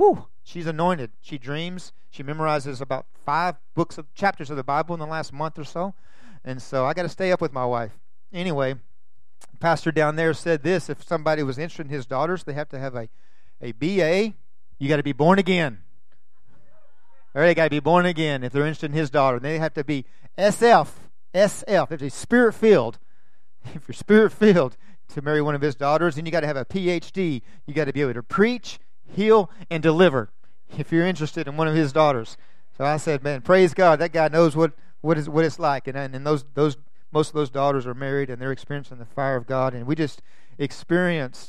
She's anointed. She dreams. She memorizes about 5 chapters of the Bible in the last month or so. And so I got to stay up with my wife. Anyway, pastor down there said this: if somebody was interested in his daughters, they have to have a BA. You got to be born again. Or they got to be born again if they're interested in his daughter. They have to be SF. If they're spirit-filled. If you're spirit-filled to marry one of his daughters, then you got to have a PhD. You got to be able to preach, heal, and deliver if you're interested in one of his daughters. So I said, man, praise God, that guy knows what it's like. And those most of those daughters are married, and they're experiencing the fire of God. And we just experienced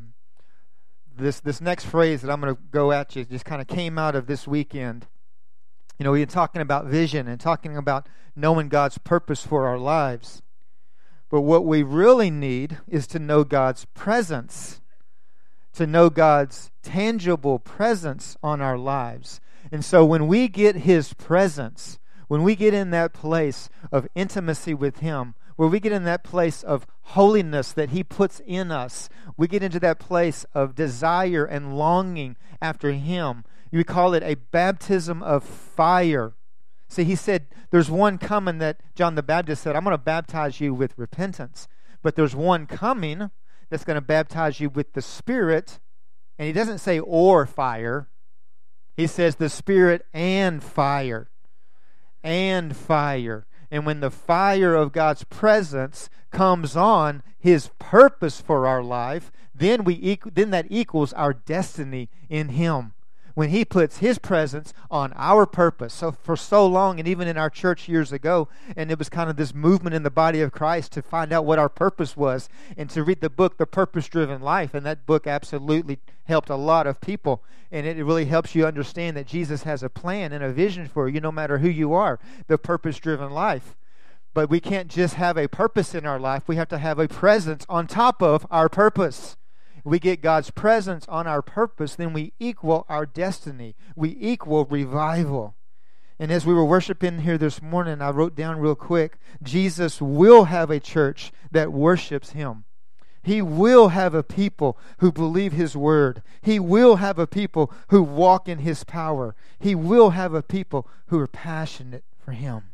this next phrase that I'm going to go at you. Just kind of came out of this weekend. You know, we've been talking about vision and talking about knowing God's purpose for our lives. But what we really need is to know God's presence, to know God's tangible presence on our lives. And so when we get His presence, when we get in that place of intimacy with Him, where we get in that place of holiness that He puts in us, we get into that place of desire and longing after Him. We call it a baptism of fire. See, He said, there's one coming that John the Baptist said, I'm going to baptize you with repentance. But there's one coming that's going to baptize you with the Spirit. And He doesn't say or fire. He says the Spirit and fire. And fire. And when the fire of God's presence comes on His purpose for our life, then that equals our destiny in Him. When He puts His presence on our purpose. So for so long, and even in our church years ago, and it was kind of this movement in the body of Christ to find out what our purpose was, and to read the book, The Purpose-Driven Life. And that book absolutely helped a lot of people. And it really helps you understand that Jesus has a plan and a vision for you, no matter who you are, the purpose-driven life. But we can't just have a purpose in our life. We have to have a presence on top of our purpose. We get God's presence on our purpose, then we equal our destiny. We equal revival. And as we were worshiping here this morning, I wrote down real quick, Jesus will have a church that worships Him. He will have a people who believe His word. He will have a people who walk in His power. He will have a people who are passionate for Him.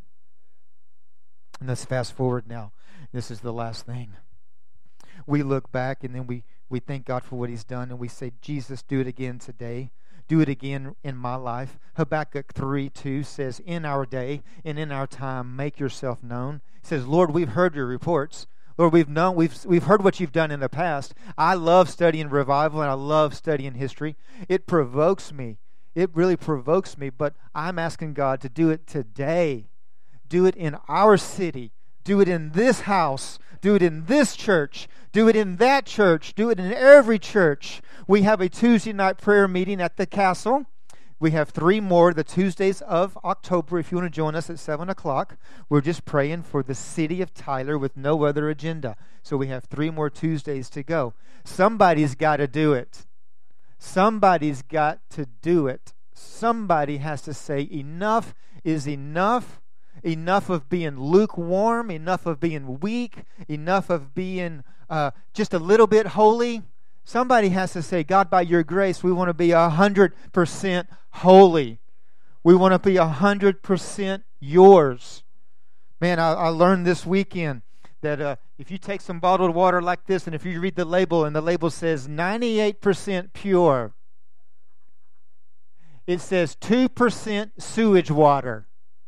And let's fast forward now. This is the last thing. We look back and then we thank God for what He's done, and we say, Jesus, do it again today. Do it again in my life. Habakkuk 3:2 says, in our day and in our time, make yourself known. It says, Lord, we've heard your reports. Lord, we've heard what you've done in the past. I love studying revival, and I love studying history. It provokes me. It really provokes me, but I'm asking God to do it today. Do it in our city. Do it in this house. Do it in this church. Do it in that church. Do it in every church. We have a Tuesday night prayer meeting at the castle. We have 3 more, the Tuesdays of October, if you want to join us at 7 o'clock. We're just praying for the city of Tyler with no other agenda. So we have 3 more Tuesdays to go. Somebody's got to do it. Somebody's got to do it. Somebody has to say, enough is enough. Enough of being lukewarm, enough of being weak, enough of being just a little bit holy. Somebody has to say, God, by your grace, we want to be 100% holy. We want to be 100% yours. Man, I learned this weekend that if you take some bottled water like this, and if you read the label, and the label says 98% pure, it says 2% sewage water.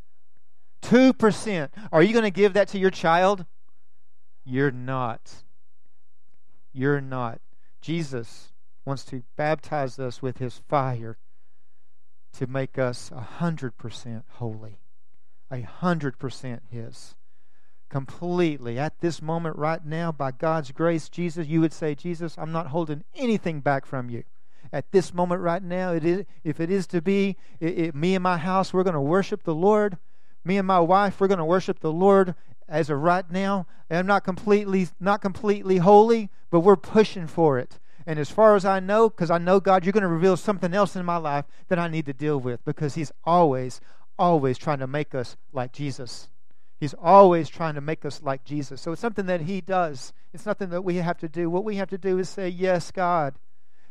2%. Are you going to give that to your child? You're not. You're not. Jesus wants to baptize us with His fire to make us 100% holy. 100% His. Completely. At this moment right now, by God's grace, Jesus, you would say, Jesus, I'm not holding anything back from you. At this moment right now, if it is to be, me and my house, we're going to worship the Lord. Me and my wife, we're going to worship the Lord as of right now. And I'm not completely holy, but we're pushing for it. And as far as I know, because I know, God, you're going to reveal something else in my life that I need to deal with, because He's always, always trying to make us like Jesus. He's always trying to make us like Jesus. So it's something that He does. It's nothing that we have to do. What we have to do is say, yes, God.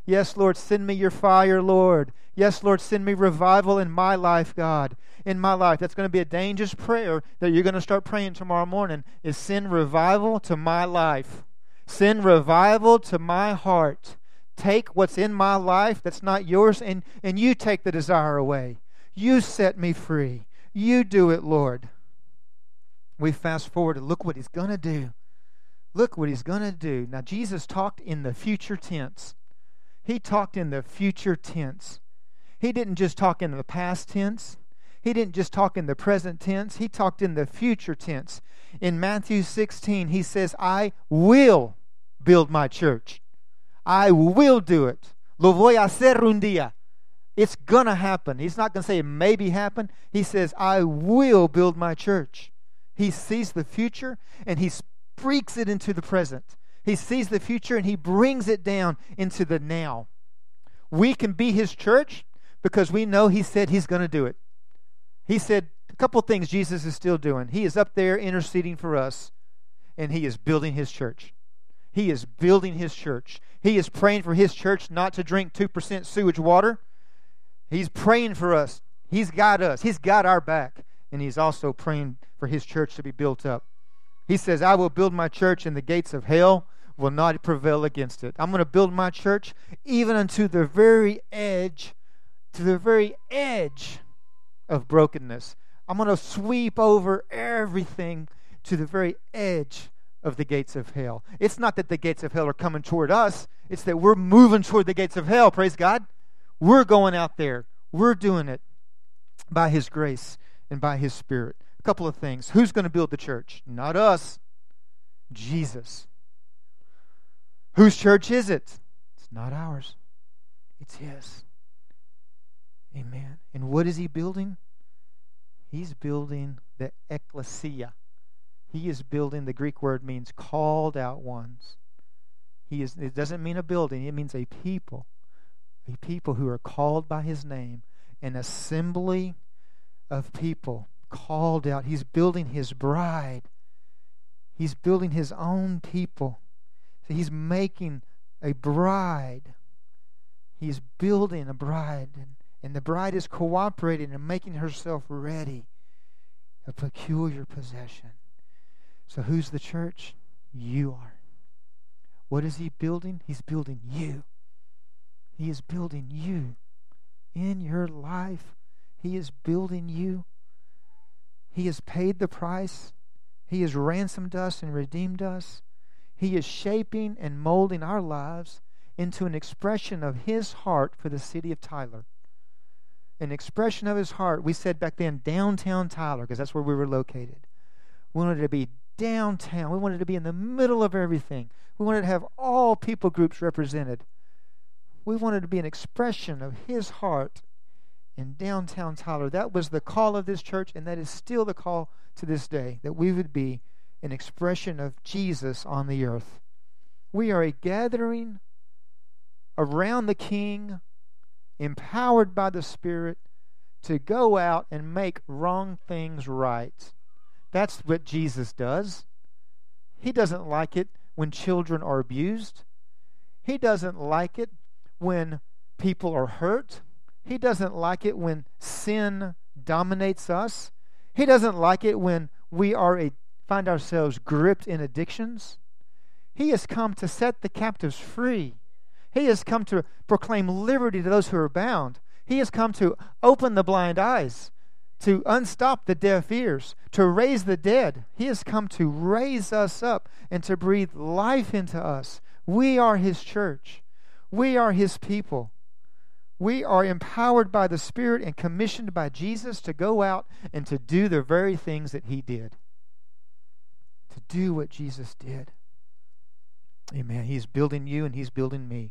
Yes, Lord, send me your fire, Lord. Yes, Lord, send me revival in my life, God. In my life. That's going to be a dangerous prayer that you're going to start praying tomorrow morning, is send revival to my life. Send revival to my heart. Take what's in my life that's not yours, and you take the desire away. You set me free. You do it, Lord. We fast forward and look what he's going to do. Look what he's going to do. Now, Jesus talked in the future tense. He talked in the future tense. He didn't just talk in the past tense. He didn't just talk in the present tense. He talked in the future tense. In Matthew 16, he says, I will build my church. I will do it. Lo voy a hacer un día. It's going to happen. He's not going to say it maybe happen. He says, I will build my church. He sees the future and he speaks it into the present. He sees the future and he brings it down into the now. We can be his church because we know he said he's going to do it. He said a couple of things Jesus is still doing. He is up there interceding for us, and he is building his church. He is building his church. He is praying for his church not to drink 2% sewage water. He's praying for us. He's got us. He's got our back. And he's also praying for his church to be built up. He says, I will build my church, and the gates of hell will not prevail against it. I'm going to build my church even unto the very edge, of brokenness. I'm going to sweep over everything to the very edge of the gates of hell. It's not that the gates of hell are coming toward us. It's that we're moving toward the gates of hell. Praise God. We're going out there. We're doing it by his grace and by his Spirit. A couple of things. Who's going to build the church? Not us. Jesus. Whose church is it? It's not ours. It's his. Amen. And what is he building? He's building the ecclesia. He is building, the Greek word means called out ones. It doesn't mean a building, it means a people. A people who are called by his name. An assembly of people called out. He's building his bride. He's building his own people. So he's making a bride. He's building a bride. And the bride is cooperating and making herself ready. A peculiar possession. So who's the church? You are. What is he building? He's building you. He is building you. In your life, he is building you. He has paid the price. He has ransomed us and redeemed us. He is shaping and molding our lives into an expression of his heart for the city of Tyler. An expression of his heart. We said back then, downtown Tyler, because that's where we were located. We wanted to be downtown. We wanted to be in the middle of everything. We wanted to have all people groups represented. We wanted to be an expression of his heart in downtown Tyler. That was the call of this church, and that is still the call to this day, that we would be an expression of Jesus on the earth. We are a gathering around the King, empowered by the Spirit to go out and make wrong things right. That's what Jesus does. He doesn't like it when children are abused. He doesn't like it when people are hurt. He doesn't like it when sin dominates us. He doesn't like it when we find ourselves gripped in addictions. He has come to set the captives free. He has come to proclaim liberty to those who are bound. He has come to open the blind eyes, to unstop the deaf ears, to raise the dead. He has come to raise us up and to breathe life into us. We are his church. We are his people. We are empowered by the Spirit and commissioned by Jesus to go out and to do the very things that he did. To do what Jesus did. Amen. He's building you and he's building me.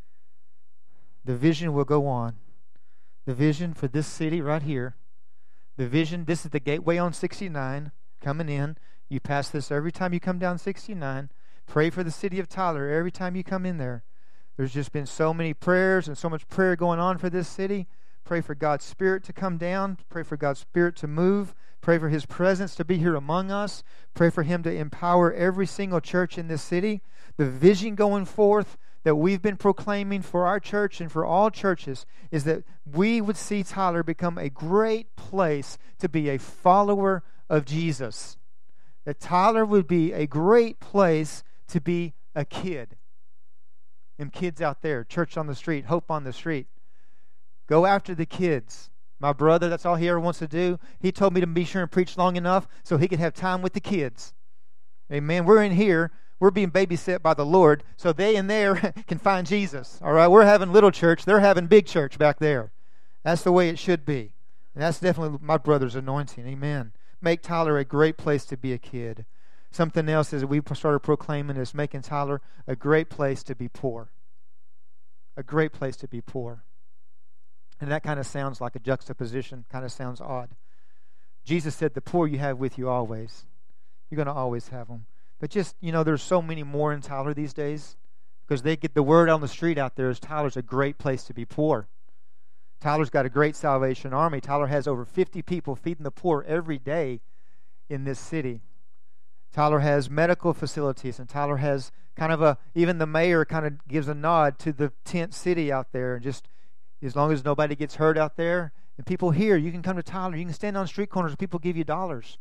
The vision will go on. The vision for this city right here. The vision, this is the gateway on 69 coming in. You pass this every time you come down 69. Pray for the city of Tyler every time you come in there. There's just been so many prayers and so much prayer going on for this city. Pray for God's Spirit to come down. Pray for God's Spirit to move. Pray for his presence to be here among us. Pray for him to empower every single church in this city. The vision going forth, that we've been proclaiming for our church and for all churches is that we would see Tyler become a great place to be a follower of Jesus. That Tyler would be a great place to be a kid. Them kids out there, church on the street, hope on the street. Go after the kids. My brother, that's all he ever wants to do. He told me to be sure and preach long enough so he could have time with the kids. Amen. We're in here. We're being babysat by the Lord so they in there can find Jesus. All right, we're having little church. They're having big church back there. That's the way it should be. And that's definitely my brother's anointing. Amen. Make Tyler a great place to be a kid. Something else is we started proclaiming is making Tyler a great place to be poor. A great place to be poor. And that kind of sounds like a juxtaposition, kind of sounds odd. Jesus said, the poor you have with you always. You're going to always have them. But just, there's so many more in Tyler these days because they get the word on the street out there is Tyler's a great place to be poor. Tyler's got a great Salvation Army. Tyler has over 50 people feeding the poor every day in this city. Tyler has medical facilities, and Tyler has even the mayor kind of gives a nod to the tent city out there. And just as long as nobody gets hurt out there, and people here, you can come to Tyler. You can stand on street corners and people give you dollars.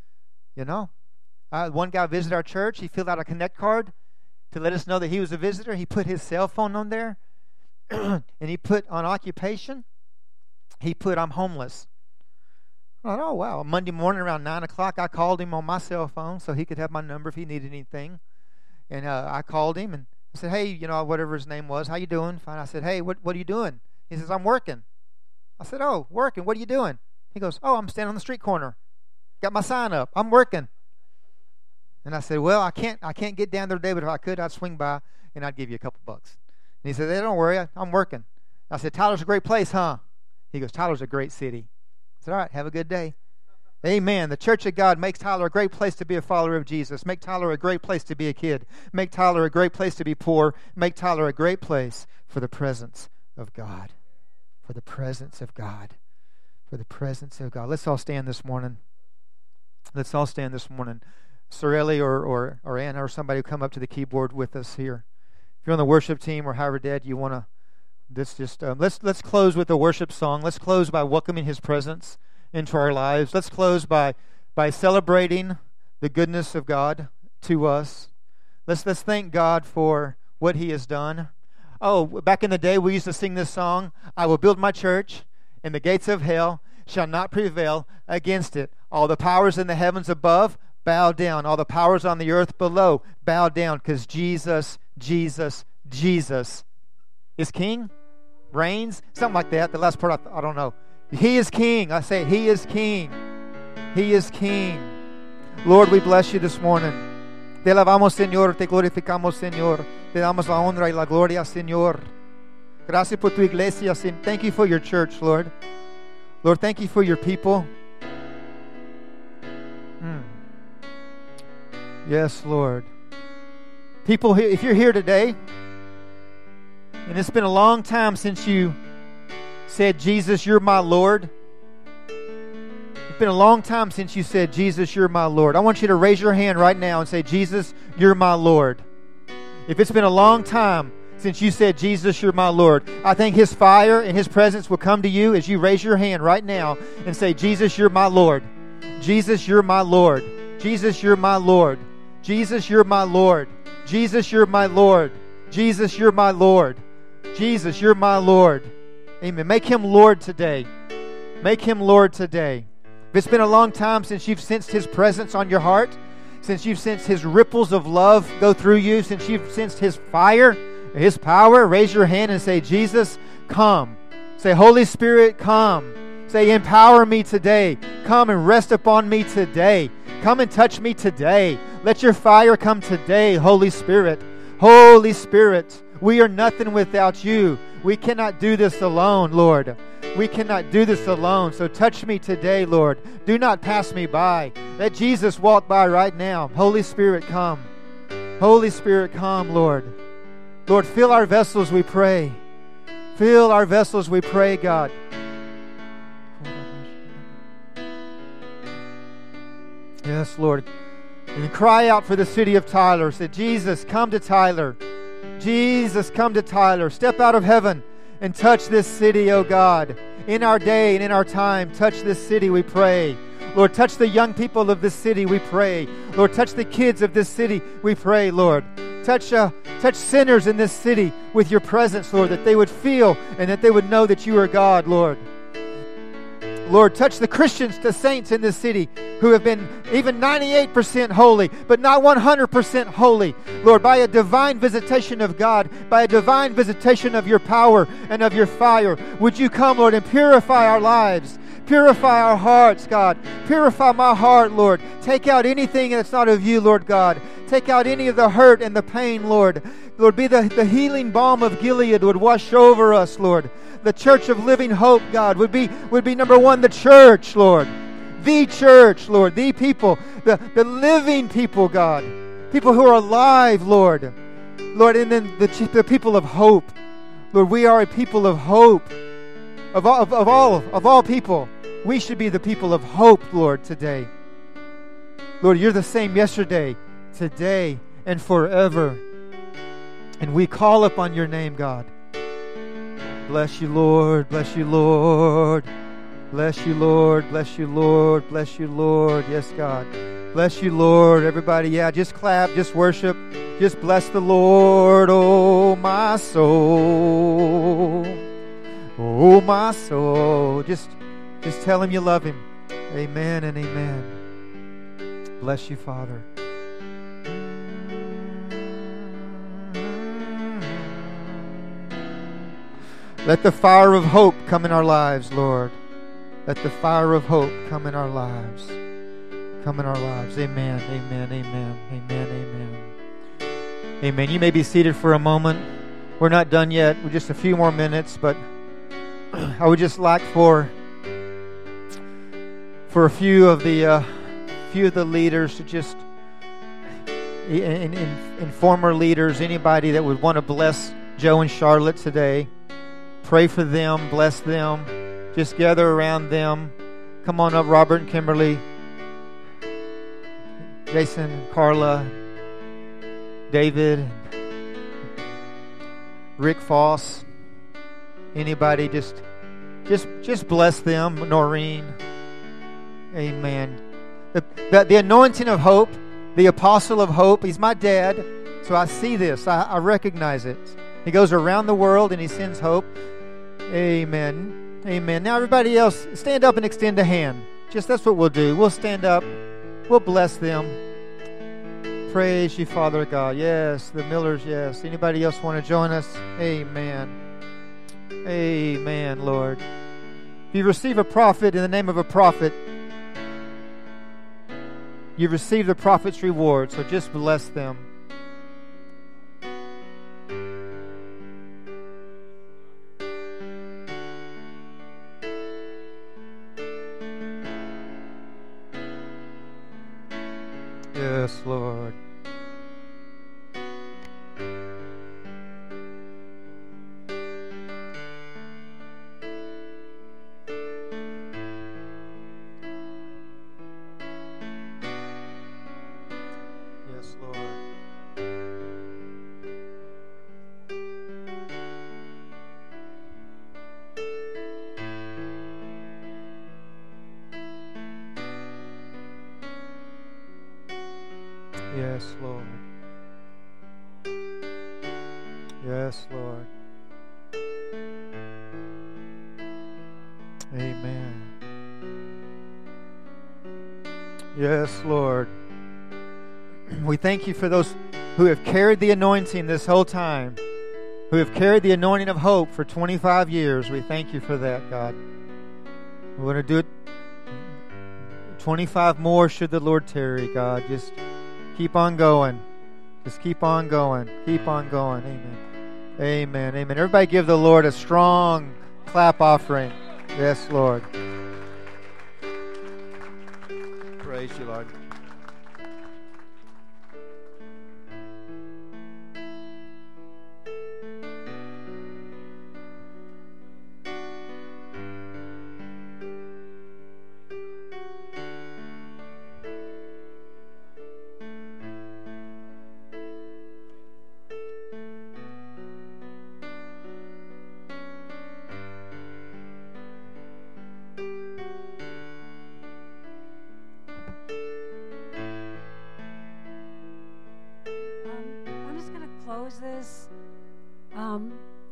One guy visited our church. He filled out a Connect card to let us know that he was a visitor. He put his cell phone on there, and he put on occupation. He put, I'm homeless. I thought, oh, wow. Monday morning around 9 o'clock, I called him on my cell phone so he could have my number if he needed anything. And I called him, and I said, hey, whatever his name was, how you doing? Fine. I said, hey, what are you doing? He says, I'm working. I said, oh, working. What are you doing? He goes, oh, I'm standing on the street corner. Got my sign up. I'm working. And I said, well, I can't get down there today, but if I could, I'd swing by and I'd give you a couple bucks. And he said, hey, don't worry, I'm working. I said, Tyler's a great place, huh? He goes, Tyler's a great city. I said, all right, have a good day. Amen. The Church of God makes Tyler a great place to be a follower of Jesus. Make Tyler a great place to be a kid. Make Tyler a great place to be poor. Make Tyler a great place for the presence of God. For the presence of God. For the presence of God. Let's all stand this morning. Let's all stand this morning. Sorelli or Anna or somebody come up to the keyboard with us here. If you're on the worship team or however Dad you want to, let's close with a worship song. Let's close by welcoming His presence into our lives. Let's close by celebrating the goodness of God to us. Let's thank God for what He has done. Oh, back in the day we used to sing this song, I will build my church, and the gates of hell shall not prevail against it. All the powers in the heavens above bow down. All the powers on the earth below bow down, because Jesus is King, reigns, something like that. The last part I don't know. He is King. I say He is King. He is King. Lord, we bless You this morning. Te alabamos, Señor. Te glorificamos, Señor. Te damos la honra y la gloria, Señor. Gracias por Tu iglesia. Thank You for Your church, Lord. Lord, thank You for Your people. Yes, Lord. People, if you're here today, and it's been a long time since you said, Jesus, You're my Lord. It's been a long time since you said, Jesus, You're my Lord. I want you to raise your hand right now and say, Jesus, You're my Lord. If it's been a long time since you said, Jesus, You're my Lord, I think His fire and His presence will come to you as you raise your hand right now and say, Jesus, You're my Lord. Jesus, You're my Lord. Jesus, You're my Lord. Jesus, You're my Lord. Jesus, You're my Lord. Jesus, You're my Lord. Jesus, You're my Lord. Amen. Make Him Lord today. Make Him Lord today. If it's been a long time since you've sensed His presence on your heart, since you've sensed His ripples of love go through you, since you've sensed His fire, His power, raise your hand and say, Jesus, come. Say, Holy Spirit, come. Say, empower me today. Come and rest upon me today. Come and touch me today. Let Your fire come today, Holy Spirit. Holy Spirit, we are nothing without You. We cannot do this alone, Lord. We cannot do this alone. So touch me today, Lord. Do not pass me by. Let Jesus walk by right now. Holy Spirit, come. Holy Spirit, come, Lord. Lord, fill our vessels, we pray. Fill our vessels, we pray, God. Yes, Lord. And cry out for the city of Tyler. Say, Jesus, come to Tyler. Jesus, come to Tyler. Step out of heaven and touch this city, oh God. In our day and in our time, touch this city, we pray. Lord, touch the young people of this city, we pray. Lord, touch the kids of this city, we pray, Lord. Touch sinners in this city with your presence, Lord, that they would feel and that they would know that you are God, Lord. Lord, touch the Christians, the saints in this city who have been even 98% holy, but not 100% holy. Lord, by a divine visitation of God, by a divine visitation of your power and of your fire, would you come, Lord, and purify our lives? Purify our hearts, God. Purify my heart, Lord. Take out anything that's not of you, Lord God. Take out any of the hurt and the pain, Lord. Lord, be the healing balm of Gilead would wash over us, Lord. The church of living hope, God, would be number one, the church, Lord. The church, Lord. The people, the living people, God. People who are alive, Lord. Lord, and then the people of hope. Lord, we are a people of hope. Of all people, we should be the people of hope, Lord, today. Lord, you're the same yesterday, today, and forever. And we call upon your name, God. Bless you, Lord. Bless you, Lord. Bless you, Lord. Bless you, Lord. Bless you, Lord. Yes, God. Bless you, Lord. Everybody, just clap, just worship. Just bless the Lord, oh my soul. Oh my soul. Just tell him you love him. Amen and amen. Bless you, Father. Let the fire of hope come in our lives, Lord. Let the fire of hope come in our lives. Come in our lives. Amen, amen, amen, amen, amen. Amen. You may be seated for a moment. We're not done yet. We're just a few more minutes, but I would just like for a few of the leaders to just, and former leaders, anybody that would want to bless Joe and Charlotte today. Pray for them, bless them. Just gather around them. Come on up, Robert and Kimberly, Jason, Carla, David, Rick Foss. Anybody, just bless them. Noreen. Amen. The anointing of hope, the apostle of hope. He's my dad, so I see this. I recognize it. He goes around the world and he sends hope. Amen. Amen. Now everybody else, stand up and extend a hand. Just that's what we'll do. We'll stand up. We'll bless them. Praise you, Father God. Yes, the Millers, yes. Anybody else want to join us? Amen. Amen, Lord. If you receive a prophet in the name of a prophet, you receive the prophet's reward. So just bless them. Yes, Lord. Yes, Lord. Yes, Lord. Yes, Lord. Amen. Yes, Lord. We thank you for those who have carried the anointing this whole time, who have carried the anointing of hope for 25 years. We thank you for that, God. We want to do it 25 more should the Lord tarry, God. Just keep on going. Just keep on going. Keep on going. Amen. Amen. Amen. Everybody give the Lord a strong clap offering. Yes, Lord. Praise you, Lord.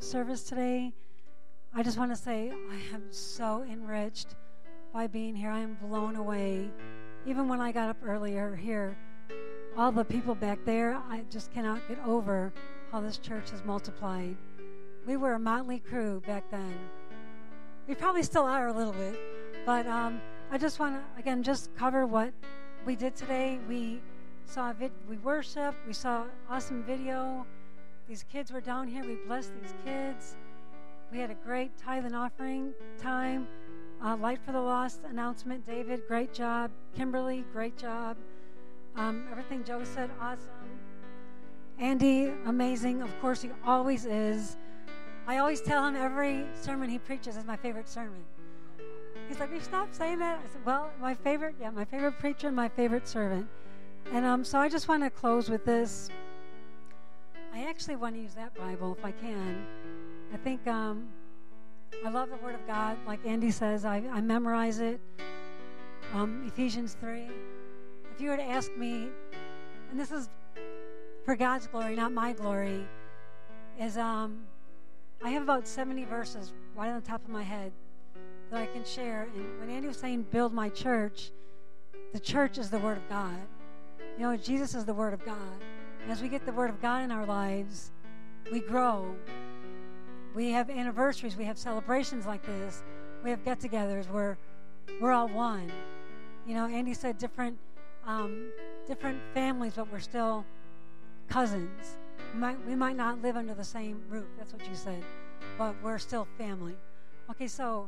service today, I just want to say I am so enriched by being here. I am blown away. Even when I got up earlier here, all the people back there, I just cannot get over how this church has multiplied. We were a motley crew back then. We probably still are a little bit, but I just want to, again, just cover what we did today. We worshiped, we saw awesome video. These kids were down here. We blessed these kids. We had a great tithe and offering time. Light for the Lost announcement. David, great job. Kimberly, great job. Everything Joe said, awesome. Andy, amazing. Of course, he always is. I always tell him every sermon he preaches is my favorite sermon. He's like, "You stop saying that?" I said, "Well, my favorite preacher and my favorite servant." And so I just want to close with this. I actually want to use that Bible if I can. I think I love the Word of God. Like Andy says, I memorize it. Ephesians 3. If you were to ask me, and this is for God's glory, not my glory, is I have about 70 verses right on the top of my head that I can share. And when Andy was saying build my church, the church is the Word of God. You know, Jesus is the Word of God. And as we get the Word of God in our lives, we grow. We have anniversaries. We have celebrations like this. We have get-togethers where we're all one. You know, Andy said different families, but we're still cousins. We might not live under the same roof. That's what you said. But we're still family. Okay,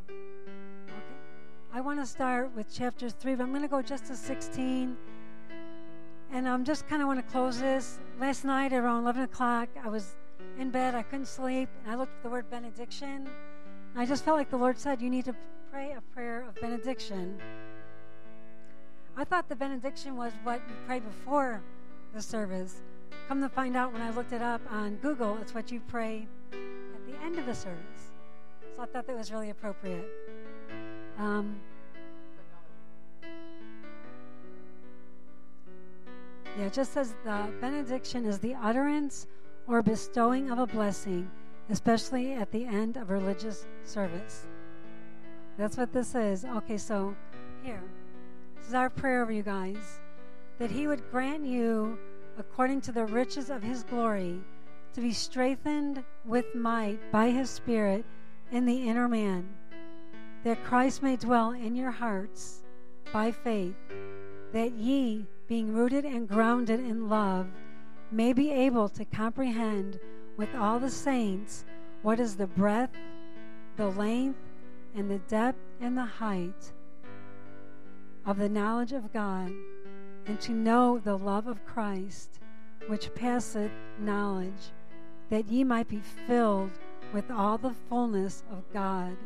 I want to start with chapter 3, but I'm going to go just to 16. And I'm just kind of want to close this. Last night around 11 o'clock, I was in bed. I couldn't sleep. And I looked at the word benediction. And I just felt like the Lord said, you need to pray a prayer of benediction. I thought the benediction was what you pray before the service. Come to find out when I looked it up on Google, it's what you pray at the end of the service. So I thought that was really appropriate. It just says the benediction is the utterance or bestowing of a blessing, especially at the end of religious service. That's what this is. Okay, so here. This is our prayer over you guys. That He would grant you, according to the riches of His glory, to be strengthened with might by His Spirit in the inner man, that Christ may dwell in your hearts by faith, that ye, being rooted and grounded in love, may be able to comprehend with all the saints what is the breadth, the length, and the depth and the height of the knowledge of God, and to know the love of Christ, which passeth knowledge, that ye might be filled with all the fullness of God.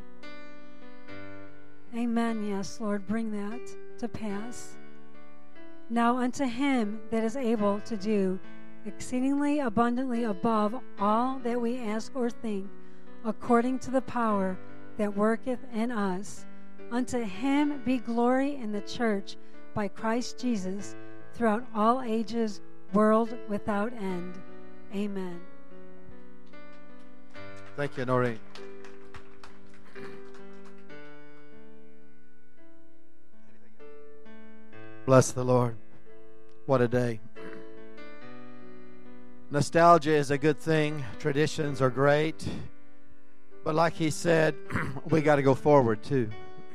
Amen. Yes, Lord, bring that to pass. Now unto Him that is able to do exceedingly abundantly above all that we ask or think, according to the power that worketh in us, unto Him be glory in the church by Christ Jesus throughout all ages, world without end. Amen. Thank you, Noreen. Bless the Lord. What a day. Nostalgia is a good thing. Traditions are great. But like he said, we got to go forward too.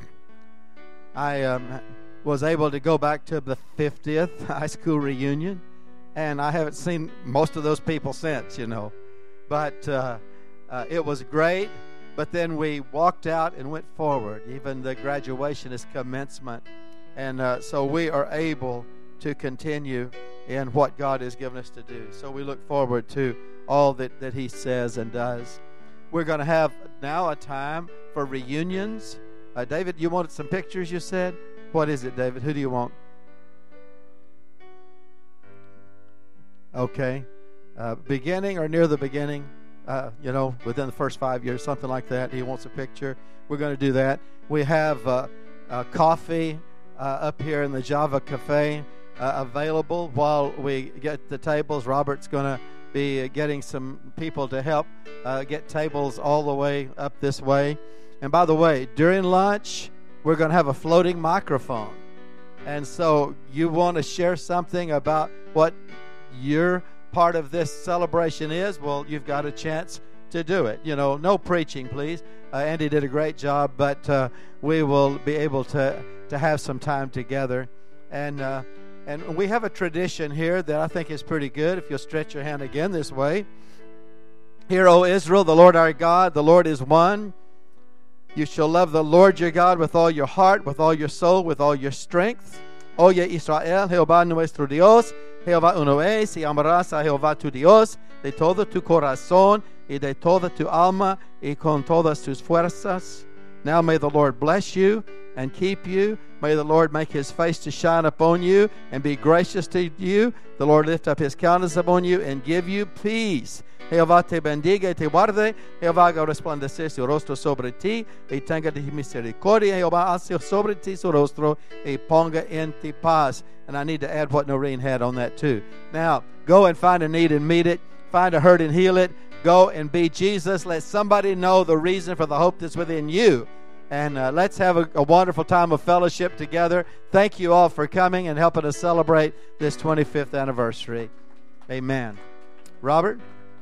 I was able to go back to the 50th high school reunion, and I haven't seen most of those people since, you know. But it was great. But then we walked out and went forward. Even the graduation is commencement. And so we are able to continue in what God has given us to do. So we look forward to all that He says and does. We're going to have now a time for reunions. David, you wanted some pictures, you said? What is it, David? Who do you want? Okay. Beginning or near the beginning? Within the first 5 years, something like that. He wants a picture. We're going to do that. We have coffee up here in the Java Cafe available while we get the tables. Robert's going to be getting some people to help get tables all the way up this way. And by the way, during lunch, we're going to have a floating microphone. And so you want to share something about what your part of this celebration is, well, you've got a chance to do it. You know, no preaching, please. Andy did a great job, but we will be able to have some time together. And we have a tradition here that I think is pretty good. If you'll stretch your hand again this way. Hear, O Israel, the Lord our God, the Lord is one. You shall love the Lord your God with all your heart, with all your soul, with all your strength. Oye Israel, Jehová nuestro Dios, Jehová uno es, y amarás a Jehová tu Dios de todo tu corazón y de toda tu alma y con todas tus fuerzas. Now may the Lord bless you and keep you. May the Lord make his face to shine upon you and be gracious to you. The Lord lift up his countenance upon you and give you peace. Jehová te bendiga y te guarde. Jehová haga resplandecer su rostro sobre ti y tenga de misericordia. Jehová hace sobre ti su rostro y ponga en ti paz. And I need to add what Noreen had on that too. Now, go and find a need and meet it. Find a hurt and heal it. Go and be Jesus. Let somebody know the reason for the hope that's within you. And let's have a wonderful time of fellowship together. Thank you all for coming and helping us celebrate this 25th anniversary. Amen. Robert?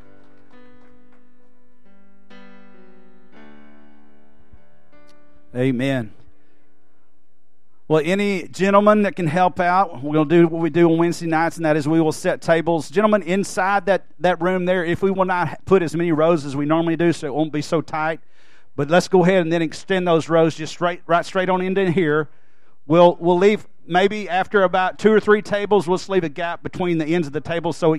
Amen. Well, any gentleman that can help out, we're going to do what we do on Wednesday nights, and that is we will set tables. Gentlemen, inside that room there, if we will not put as many rows as we normally do, so it won't be so tight, but let's go ahead and then extend those rows just right straight on into here. We'll leave maybe after about 2 or 3 tables, we'll just leave a gap between the ends of the table so